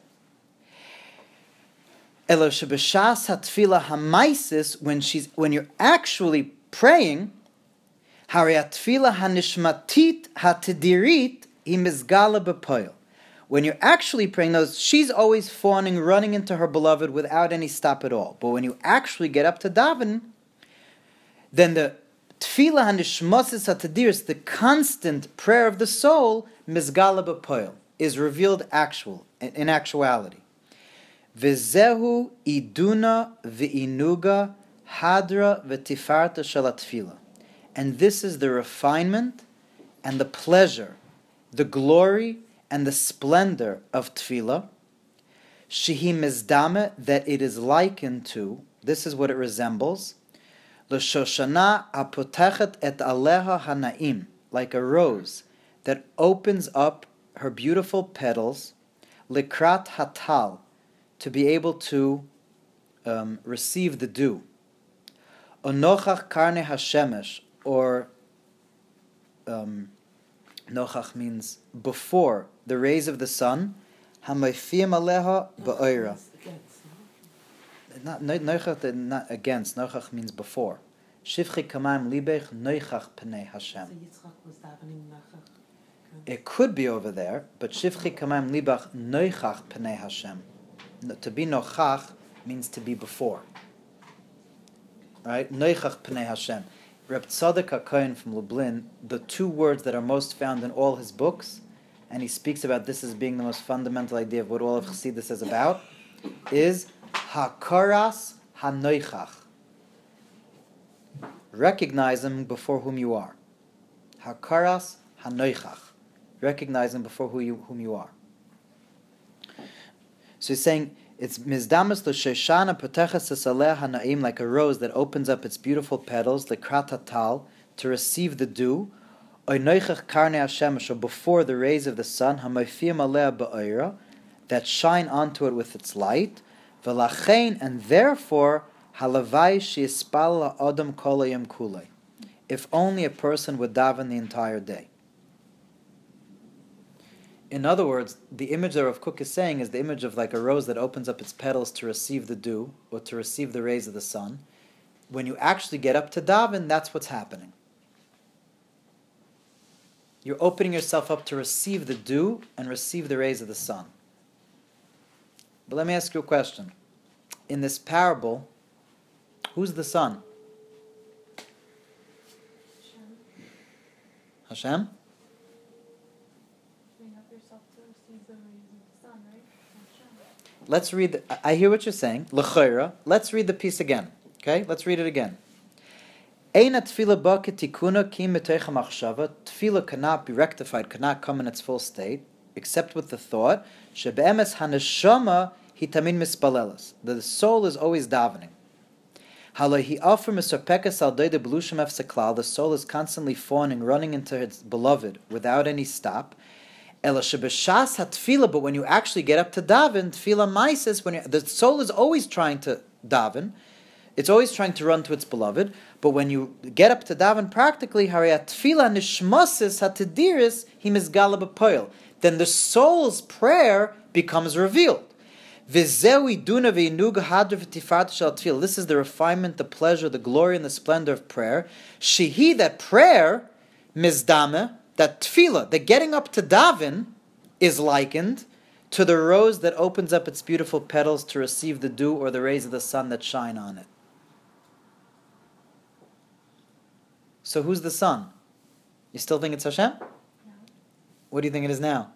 Elo shebeshas hatfila hamaisis, when you're actually praying, hari hatfila hanishmatit hatidirit imizgala bepoil. When you're actually praying those, she's always fawning, running into her beloved without any stop at all. But when you actually get up to daven, then the tefillah hanishmasis hatadiris, the constant prayer of the soul, mizgala b'poil, is revealed in actuality. V'zehu iduna v'inuga hadra v'tifarta shel tefillah. And this is the refinement and the pleasure, the glory and the splendor of tefillah, shehi mizdame, that it is likened to, this is what it resembles, l'shoshana apotechet et aleha hanaim, like a rose that opens up her beautiful petals, likrat hatal, to be able to receive the dew. Onochach karne hashemesh, or nochach means before the rays of the sun. Hamayfim aleha ba'oira. Not against. Nochach means before. Shivchi kamayim libech noichach pnei Hashem. So Yitzchak was davening nachach. It could be over there, but Shivchi kamayim libech noichach pnei Hashem. To be nochach means to be before. Right? Noichach pnei Hashem. Reb Tzadok HaKohen from Lublin, the two words that are most found in all his books, and he speaks about this as being the most fundamental idea of what all of Chassidus is about, is hakaras hanoichach. Recognize him before whom you are. Hakaras hanoichach. Recognize him before whom you are. So he's saying, it's mizdamas l'sheshana poteches esaleh hanaim, like a rose that opens up its beautiful petals, l'krat hatal, to receive the dew, oy noichach karnei Hashem, before the rays of the sun, hamayfiyam aleh ba'oira, that shine onto it with its light, v'lachein, and therefore, halavai sheyispal ha'odam kol hayom kulei. If only a person would daven the entire day. In other words, the image that Rav Kook is saying is the image of like a rose that opens up its petals to receive the dew, or to receive the rays of the sun. When you actually get up to daven, that's what's happening. You're opening yourself up to receive the dew and receive the rays of the sun. But let me ask you a question. In this parable, who's the sun? Hashem? Let's read. I hear what you're saying. L'chayra. Let's read the piece again. Okay, let's read it again. Eina tefila ba ketikuna ki metoich hamachshava. Tefila cannot be rectified, cannot come in its full state, except with the thought shebe'emes haneshama hitamin mispalelas. The soul is always davening. Halahi offer miserpekas al doide belushim efseklal. The soul is constantly fawning, running into its beloved without any stop. Ela shebeshas hatfila, but when you actually get up to daven, tefila maises, when the soul is always trying to daven, it's always trying to run to its beloved. But when you get up to daven, practically harei tefila nishmasis hatediris himizgala b'poil, then the soul's prayer becomes revealed. This is the refinement, the pleasure, the glory, and the splendor of prayer. Shehi, that prayer, mizdame, that tefillah, the getting up to daven, is likened to the rose that opens up its beautiful petals to receive the dew or the rays of the sun that shine on it. So who's the sun? You still think it's Hashem? No. What do you think it is now?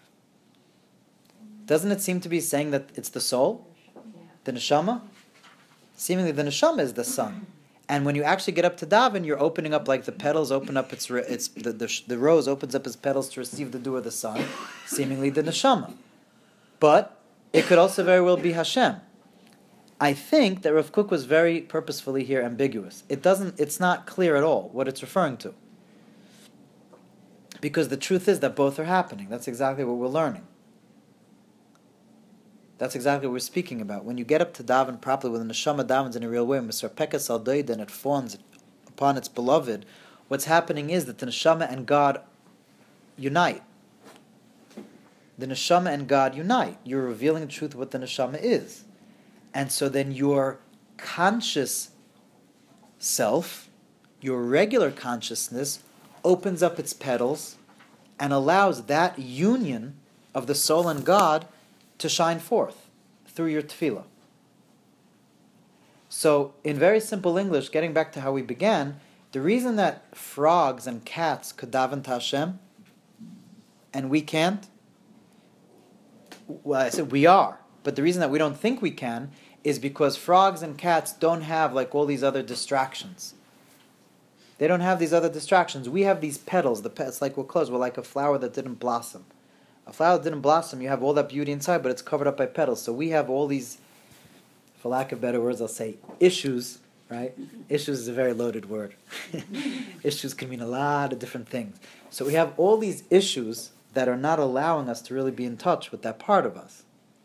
Doesn't it seem to be saying that it's the soul? Yeah. The neshama? Seemingly the neshama is the sun. And when you actually get up to daven, you're opening up like the petals open up the rose opens up its petals to receive the dew of the sun, seemingly the neshama. But it could also very well be Hashem. I think that Rav Kook was very purposefully here ambiguous. It's not clear at all what it's referring to. Because the truth is that both are happening. That's exactly what we're learning. That's exactly what we're speaking about. When you get up to daven properly, when the neshama davens in a real way, Mr. Pekas al Doid, and it fawns upon its beloved, what's happening is that the neshama and God unite. The neshama and God unite. You're revealing the truth of what the neshama is. And so then your conscious self, your regular consciousness, opens up its petals and allows that union of the soul and God to shine forth through your tefillah. So, in very simple English, getting back to how we began, the reason that frogs and cats could daven to Hashem and we can't, well, I said we are, but the reason that we don't think we can is because frogs and cats don't have like all these other distractions. They don't have these other distractions. We have these petals. It's like we're closed. We're like a flower that didn't blossom. A flower that didn't blossom, you have all that beauty inside, but it's covered up by petals. So we have all these, for lack of better words, I'll say issues, right? Issues is a very loaded word. Issues can mean a lot of different things. So we have all these issues that are not allowing us to really be in touch with that part of us.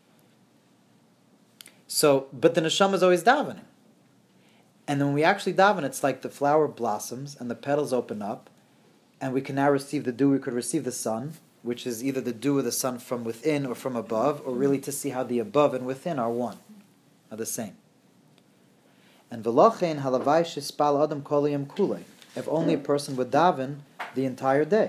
So, but the neshama is always davening. And then when we actually daven, it's like the flower blossoms and the petals open up, and we can now receive the dew, we could receive the sun, which is either the dew of the sun from within or from above, or really to see how the above and within are one, are the same. And v'lochein halavai shespal adam kol hayom kulei. If only a person would daven the entire day.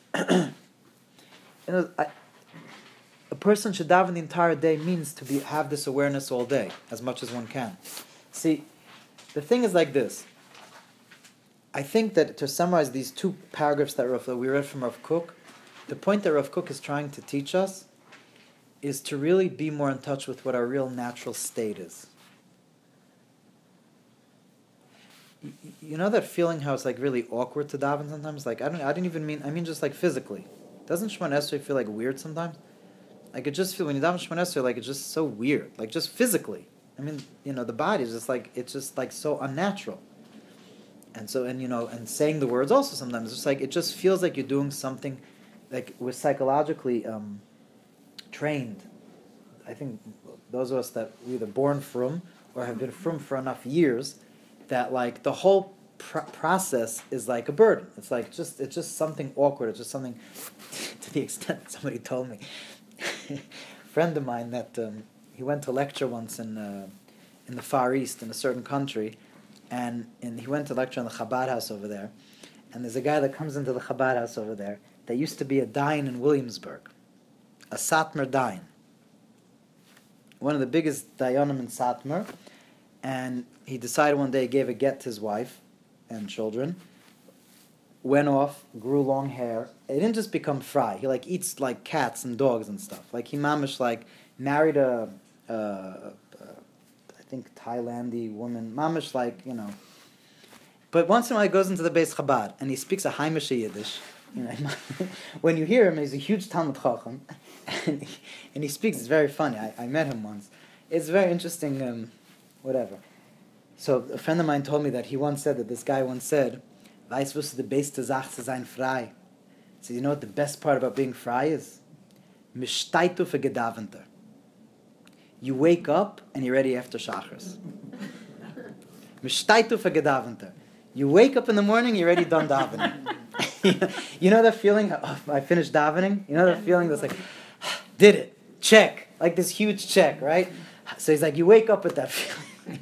A person should daven the entire day means to have this awareness all day, as much as one can. See, the thing is like this. I think that to summarize these two paragraphs that we read from Rav Kook, the point that Rav Kook is trying to teach us is to really be more in touch with what our real natural state is. You know that feeling how it's like really awkward to daven sometimes? Like I mean just like physically. Doesn't Shemon Esrei feel like weird sometimes? Like it just feels when you daven Shemon Esrei, like it's just so weird, like just physically. I mean, the body is just like it's just like so unnatural. And so and saying the words also sometimes it's just like it just feels like you're doing something like we're psychologically trained. I think those of us that we're either born from or have been from for enough years that like the whole process is like a burden. It's like it's just something awkward. It's just something to the extent somebody told me, a friend of mine that he went to lecture once in the Far East in a certain country, and he went to lecture in the Chabad house over there, and there's a guy that comes into the Chabad house over there that used to be a dayan in Williamsburg, a Satmar dayan, one of the biggest dayanim in Satmar, and he decided one day, he gave a get to his wife and children, went off, grew long hair. It didn't just become fry. He like eats like cats and dogs and stuff. Like he mamish like married a I think Thailandi woman. Mamish like But once in a while he goes into the Beis Chabad and he speaks a Haimish Yiddish. When you hear him, he's a huge Talmud Chacham, and he speaks. It's very funny. I met him once. It's very interesting. Whatever. So a friend of mine told me that this guy once said, "Weißt du, was die beste Sache zu sein frei?" So you know what the best part about being frei is? Mishtaitu für Gedaventer. You wake up and you're ready after Shachris. Mishtaitu für Gedaventer. You wake up in the morning, you're already done davening. You know that feeling? Oh, I finished davening. You know that feeling that's like, did it, check, like this huge check, right? So he's like, you wake up with that feeling.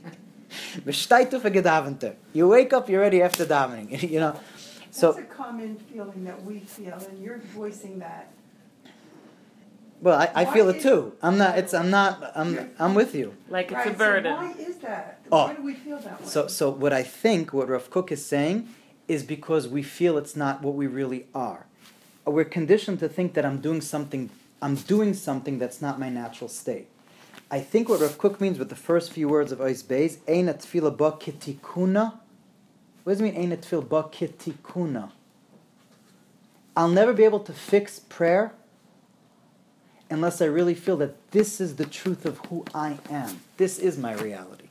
You wake up, you're ready after davening. So that's a common feeling that we feel, and you're voicing that. Well, I feel it too. I'm with you. Like it's right, a burden. So why is that? Oh. Why do we feel that way? So what I think, what Rav Kook is saying, is because we feel it's not what we really are. We're conditioned to think that I'm doing something that's not my natural state. I think what Rav Kook means with the first few words of Ois Beis, Ein atfila ba kitikuna. What does it mean, Ein atfila ba kitikuna? I'll never be able to fix prayer unless I really feel that this is the truth of who I am. This is my reality.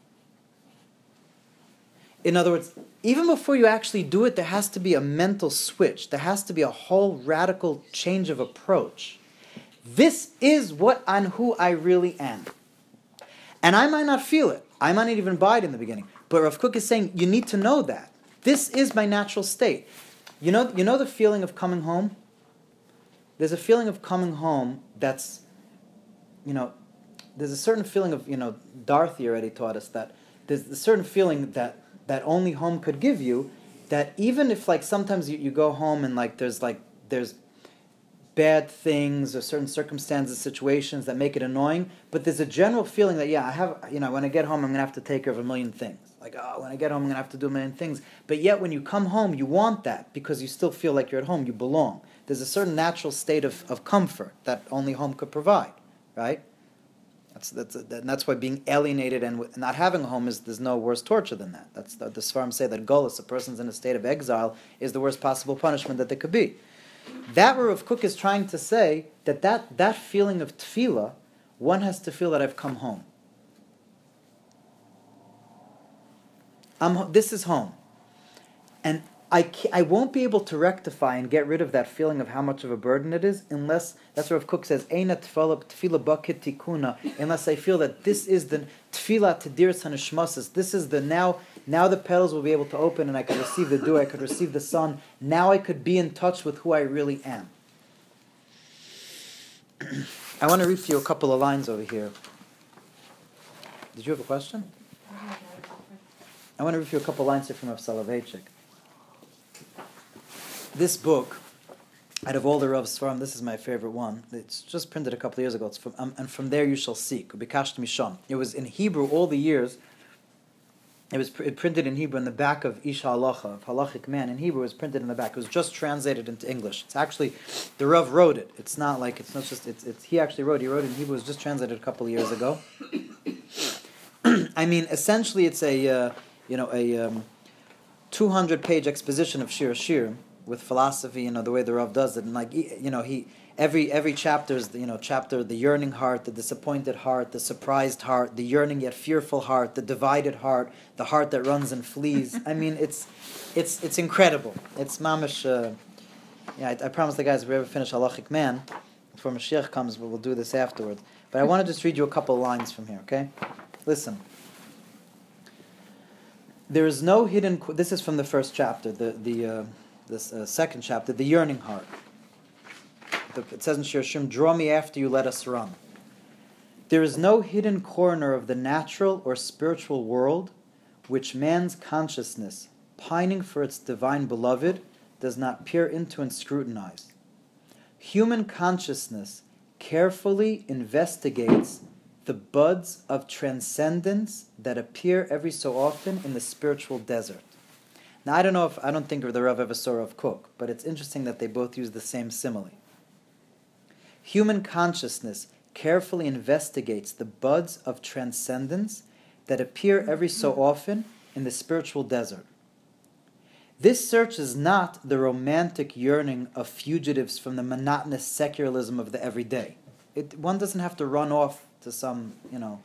In other words, even before you actually do it, there has to be a mental switch. There has to be a whole radical change of approach. This is what and who I really am. And I might not feel it. I might not even buy it in the beginning. But Rav Kook is saying, you need to know that. This is my natural state. You know the feeling of coming home? There's a feeling of coming home that's, there's a certain feeling of, Dorothy already taught us that there's a certain feeling that only home could give you, that even if like sometimes you go home and like there's bad things or certain circumstances, situations that make it annoying, but there's a general feeling that, I have, when I get home, I'm going to have to take care of a million things. Like, when I get home, I'm going to have to do a million things. But yet, when you come home, you want that because you still feel like you're at home, you belong. There's a certain natural state of comfort that only home could provide, right? That's why being alienated and not having a home there's no worse torture than that. That's the Sfarim say that Golus, a person's in a state of exile, is the worst possible punishment that there could be. That Rav Kook is trying to say that feeling of tefillah, one has to feel that I've come home. This is home. And I won't be able to rectify and get rid of that feeling of how much of a burden it is unless, that's what Rav Kook says, Eina tefillah bakit tikuna, unless I feel that this is the tefillah tediras hanishmasas. This is the now the petals will be able to open and I could receive the dew, I could receive the sun. Now I could be in touch with who I really am. I want to read to you a couple of lines over here. Did you have a question? I want to read you a couple lines here from Rav Soloveitchik. This book, out of all the Rav's Svarim, this is my favorite one. It's just printed a couple of years ago. It's from and from there you shall seek. Ubikashti misham. It was in Hebrew all the years. It was printed in Hebrew in the back of Isha Halacha, of Halachic Man. In Hebrew, it was printed in the back. It was just translated into English. It's actually, the Rav wrote it. It's not like, it's not just, it's he actually wrote it. He wrote it in Hebrew. It was just translated a couple of years ago. I mean, essentially it's a 200-page exposition of Shir Shirim with philosophy, the way the Rav does it. And every chapter is, chapter, the yearning heart, the disappointed heart, the surprised heart, the yearning yet fearful heart, the divided heart, the heart that runs and flees. I mean, it's incredible. It's mamish. I promised the guys if we ever finish Halachic Man, before Mashiach comes, we'll do this afterwards. But I want to just read you a couple lines from here, okay? Listen. There is no hidden. This is from the first chapter. This second chapter, the yearning heart. It says in Shir Shirim, draw me after you, let us run. There is no hidden corner of the natural or spiritual world which man's consciousness, pining for its divine beloved, does not peer into and scrutinize. Human consciousness carefully investigates the buds of transcendence that appear every so often in the spiritual desert. Now, I don't think the Rav ever saw Rav Kook, but it's interesting that they both use the same simile. Human consciousness carefully investigates the buds of transcendence that appear every so often in the spiritual desert. This search is not the romantic yearning of fugitives from the monotonous secularism of the everyday. One doesn't have to run off to some,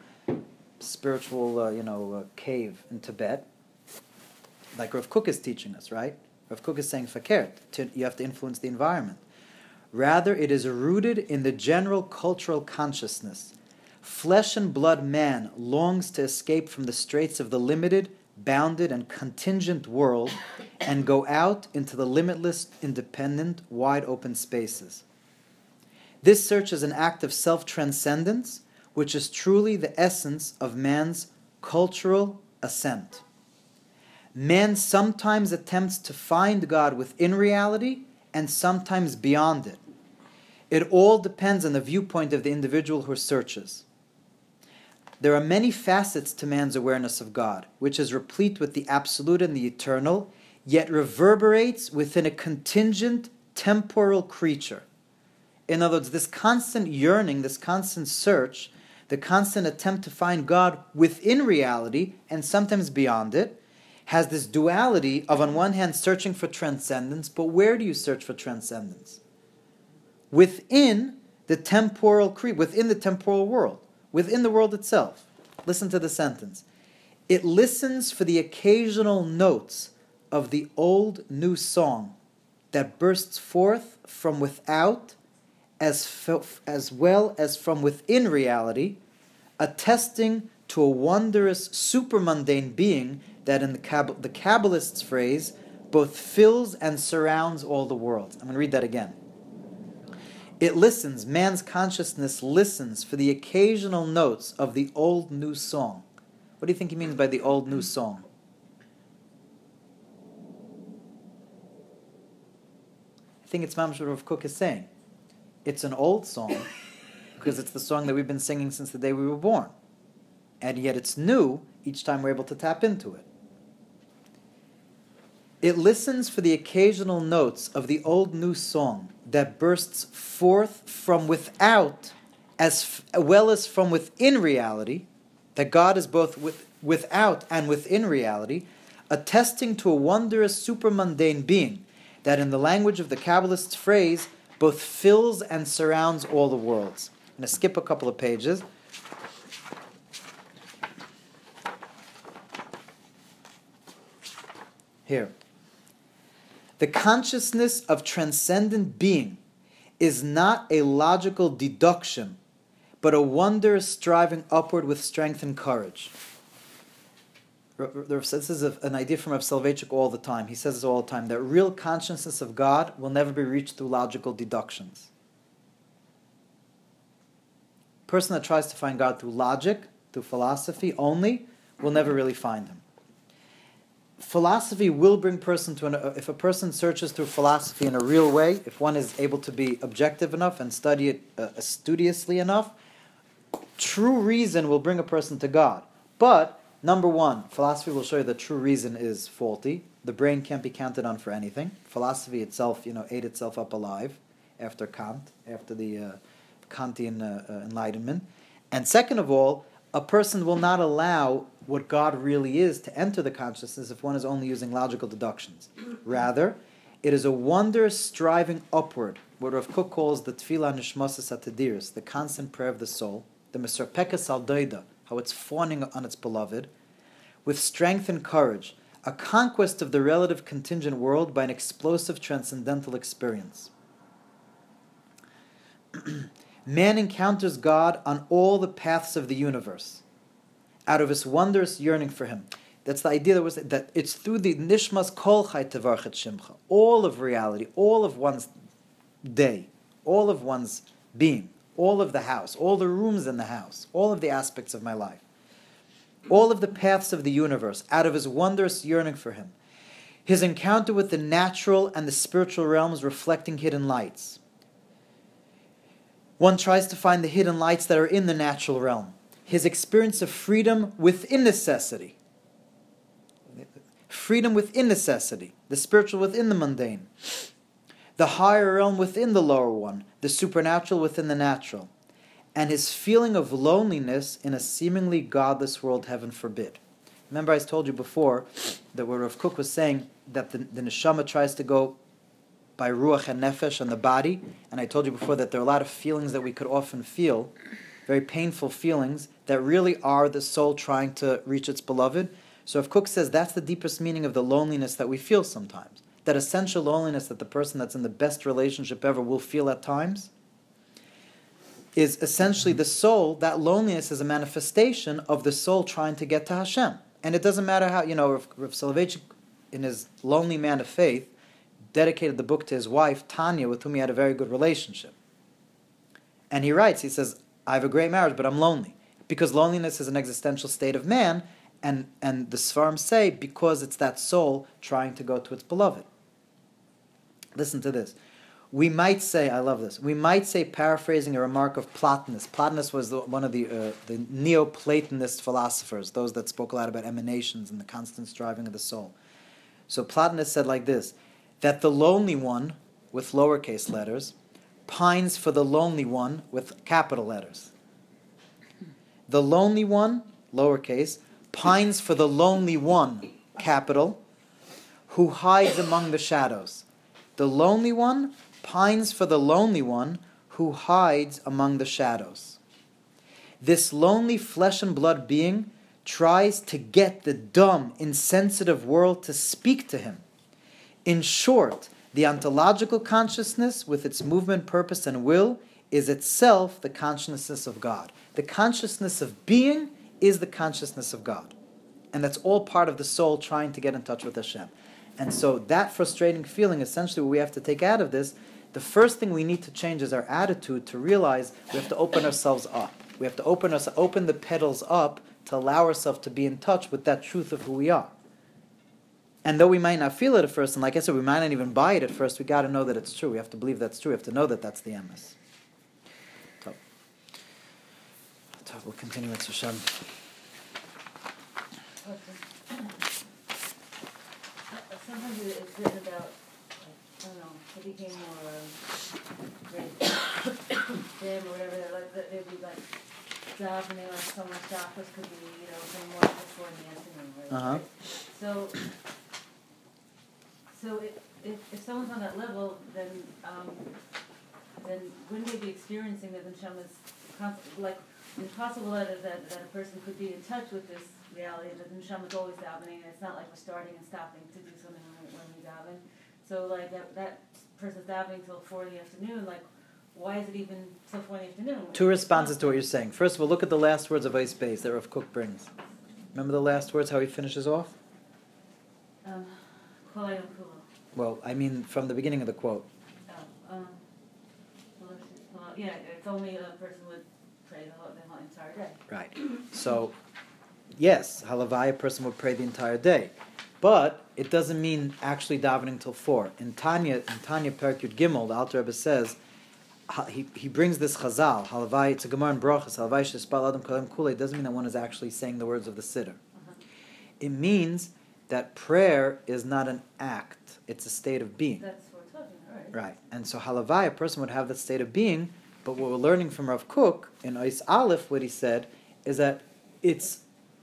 spiritual, cave in Tibet, like Rav Kook is teaching us, right? Rav Kook is saying, fakert, you have to influence the environment. Rather, it is rooted in the general cultural consciousness. Flesh and blood man longs to escape from the straits of the limited, bounded, and contingent world and go out into the limitless, independent, wide-open spaces. This search is an act of self-transcendence, which is truly the essence of man's cultural ascent. Man sometimes attempts to find God within reality and sometimes beyond it. It all depends on the viewpoint of the individual who searches. There are many facets to man's awareness of God, which is replete with the absolute and the eternal, yet reverberates within a contingent, temporal creature. In other words, this constant yearning, this constant search, the constant attempt to find God within reality and sometimes beyond it, has this duality of, on one hand, searching for transcendence, but where do you search for transcendence? Within the temporal within the temporal world, within the world itself. Listen to the sentence. It listens for the occasional notes of the old new song that bursts forth from without as well as from within reality, attesting to a wondrous supermundane being that, in the Kabbalist's phrase, both fills and surrounds all the worlds. I'm going to read that again. It listens, man's consciousness listens for the occasional notes of the old new song. What do you think he means by the old new song? I think it's Mamash what Rav Kook is saying. It's an old song because it's the song that we've been singing since the day we were born. And yet it's new each time we're able to tap into it. It listens for the occasional notes of the old new song that bursts forth from without as well as from within reality, that God is both without and within reality, attesting to a wondrous supermundane being that, in the language of the Kabbalist's phrase, both fills and surrounds all the worlds. I'm going to skip a couple of pages. Here. The consciousness of transcendent being is not a logical deduction, but a wondrous striving upward with strength and courage. This is an idea from Rav Soloveitchik all the time. He says this all the time, that real consciousness of God will never be reached through logical deductions. A person that tries to find God through logic, through philosophy only, will never really find him. Philosophy will bring person to if a person searches through philosophy in a real way, if one is able to be objective enough and study it studiously enough, true reason will bring a person to God. But, number one, philosophy will show you that true reason is faulty. The brain can't be counted on for anything. Philosophy itself, ate itself up alive after Kant, after the Kantian Enlightenment. And second of all, a person will not allow what God really is to enter the consciousness if one is only using logical deductions. Rather, it is a wondrous striving upward, what Rav Kook calls the Tefillah Nishmasas Atadiris, the constant prayer of the soul, the Meserpekas Al Doida, how it's fawning on its beloved, with strength and courage, a conquest of the relative contingent world by an explosive transcendental experience. Man encounters God on all the paths of the universe, out of his wondrous yearning for Him. That's the idea that it's through the Nishmas Kol Chai Tevarchet Shimcha, all of reality, all of one's day, all of one's being, all of the house, all the rooms in the house, all of the aspects of my life, all of the paths of the universe, out of his wondrous yearning for Him. His encounter with the natural and the spiritual realms reflecting hidden lights. One tries to find the hidden lights that are in the natural realm. His experience of freedom within necessity. Freedom within necessity. The spiritual within the mundane. The higher realm within the lower one. The supernatural within the natural. And his feeling of loneliness in a seemingly godless world, heaven forbid. Remember I told you before that what Rav Kook was saying, that the neshama tries to go by ruach and nefesh and the body, and I told you before that there are a lot of feelings that we could often feel, very painful feelings, that really are the soul trying to reach its beloved. So if Kook says that's the deepest meaning of the loneliness that we feel sometimes, that essential loneliness that the person that's in the best relationship ever will feel at times, is essentially the soul, that loneliness is a manifestation of the soul trying to get to Hashem. And it doesn't matter how, Rav Soloveitchik, in his Lonely Man of Faith, dedicated the book to his wife, Tanya, with whom he had a very good relationship. And he writes, he says, I have a great marriage, but I'm lonely. Because loneliness is an existential state of man, and the Sfarim say, because it's that soul trying to go to its beloved. Listen to this. We might say, I love this, we might say, paraphrasing a remark of Plotinus. Plotinus was one of the Neoplatonist philosophers, those that spoke a lot about emanations and the constant striving of the soul. So Plotinus said like this, that the lonely one, with lowercase letters, pines for the lonely one with capital letters. The lonely one, lowercase, pines for the lonely one, capital, who hides among the shadows. The lonely one pines for the lonely one who hides among the shadows. This lonely flesh and blood being tries to get the dumb, insensitive world to speak to him. In short, the ontological consciousness, with its movement, purpose, and will, is itself the consciousness of God. The consciousness of being is the consciousness of God. And that's all part of the soul trying to get in touch with Hashem. And so that frustrating feeling, essentially what we have to take out of this, the first thing we need to change is our attitude to realize we have to open ourselves up. We have to open the petals up to allow ourselves to be in touch with that truth of who we are. And though we might not feel it at first, and like I said, we might not even buy it at first, we got to know that it's true. We have to believe that's true. We have to know that that's the emes. So, we'll continue with Hashem. Sometimes it's written about, I don't know, it became more dim or whatever. They'd be like davening, like so much chakras could be, from more before in the afternoon. Right? Uh-huh. So if someone's on that level, then wouldn't they be experiencing that Neshama's like it's possible that a person could be in touch with this reality that the Neshama's always davening, and it's not like we're starting and stopping to do something when we daven. So like that person's davening till 4 in the afternoon. Like, why is it even till 4 in the afternoon? Two responses to what you're saying. First of all, look at the last words of Eis Beis that Rav Kook brings. Remember the last words? How he finishes off? Well, I mean from the beginning of the quote. Yeah, if only a person would pray the whole entire day. Right. So, yes, halavai, a person would pray the entire day. But it doesn't mean actually davening till 4. In Tanya Perek Yud Gimel, the Alter Rebbe says, he brings this chazal, halavai, it's a Gemara in Brachas, halavai shespal adam kolem kule, it doesn't mean that one is actually saying the words of the Siddur. It means that prayer is not an act, it's a state of being. That's what we're talking about, right? Right. And so halavai, a person would have that state of being, but what we're learning from Rav Kook, in Ois Aleph, what he said, is that it's,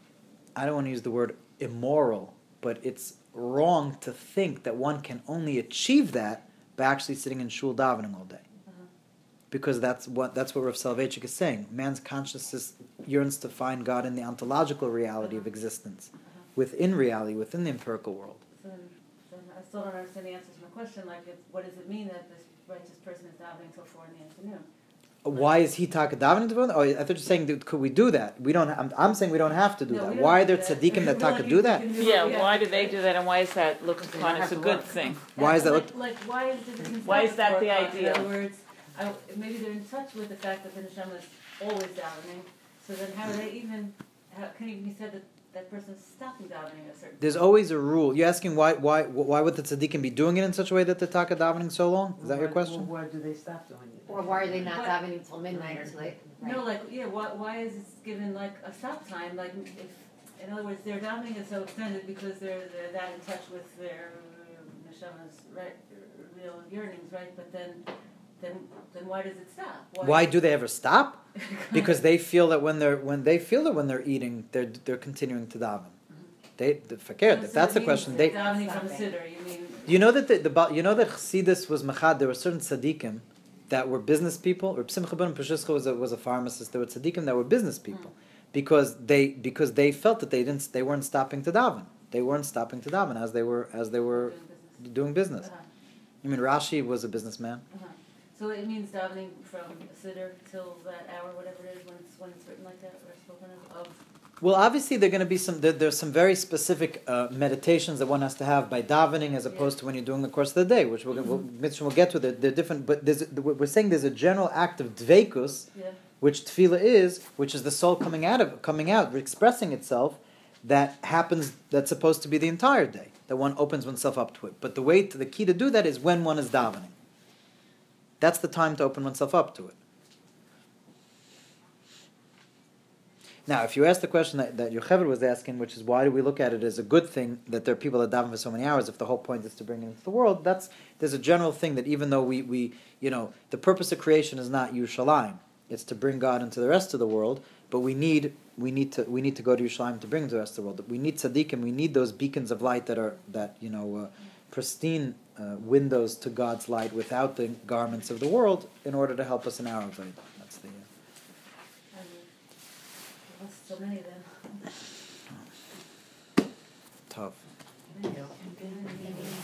I don't want to use the word immoral, but it's wrong to think that one can only achieve that by actually sitting in shul davening all day. Because that's what Rav Soloveitchik is saying. Man's consciousness yearns to find God in the ontological reality of existence, within reality, within the empirical world. So then I still don't understand the answer to my question. Like, what does it mean that this righteous person is davening till 4 in the afternoon? Why is he talking davening to? Oh, I thought you were saying, could we do that? We don't. I'm saying we don't have to do that. Why are there tzaddikim that taka do that? Yeah, why do they do that, and why is that looked upon as a good thing? Why is that looked? Like, why is it? Why is that the In idea? other words, maybe they're in touch with the fact that the neshama is always davening. So then, how do they even? How can it even be said that that person's stopping davening at a certain? There's always a rule. You're asking why would the tzaddikim be doing it in such a way that they taka davening so long? Is that your question? Why do they stop doing it? Or why are they not davening until midnight or something? No, like, yeah, why is it given like a stop time? Like, if, in other words, their davening is so extended because they're that in touch with their neshama's right, real yearnings, right? But then why does it stop? Why do they ever stop? Because they feel that when they're eating, they're continuing to daven. They forget if that's the question. They davening from Siddur. You mean? You know that that Chassidus was machad. There were certain tzaddikim that were business people. Reb Simcha ben Peshischa was a pharmacist. There were tzaddikim that were business people because they felt that they weren't stopping to daven. They weren't stopping to daven as they were doing business. You mean Rashi was a businessman? So it means davening from Siddur till that hour, whatever it is, when it's written like that or spoken of. Well, obviously, there are going to be there's some very specific meditations that one has to have by davening, as opposed to when you're doing the course of the day, which we'll get to. They're different, but we're saying there's a general act of dveikus, which tefillah is, which is the soul coming out, expressing itself. That happens. That's supposed to be the entire day. That one opens oneself up to it. But the key to do that is when one is davening. That's the time to open oneself up to it. Now, if you ask the question that Yocheved was asking, which is why do we look at it as a good thing that there are people that daven for so many hours if the whole point is to bring it into the world, there's a general thing that even though we the purpose of creation is not Yerushalayim, it's to bring God into the rest of the world, but we need to go to Yerushalayim to bring it to the rest of the world. We need tzaddikim, we need those beacons of light that pristine windows to God's light without the garments of the world in order to help us in our avodah. That's the. So many of them. Tough. Thank you.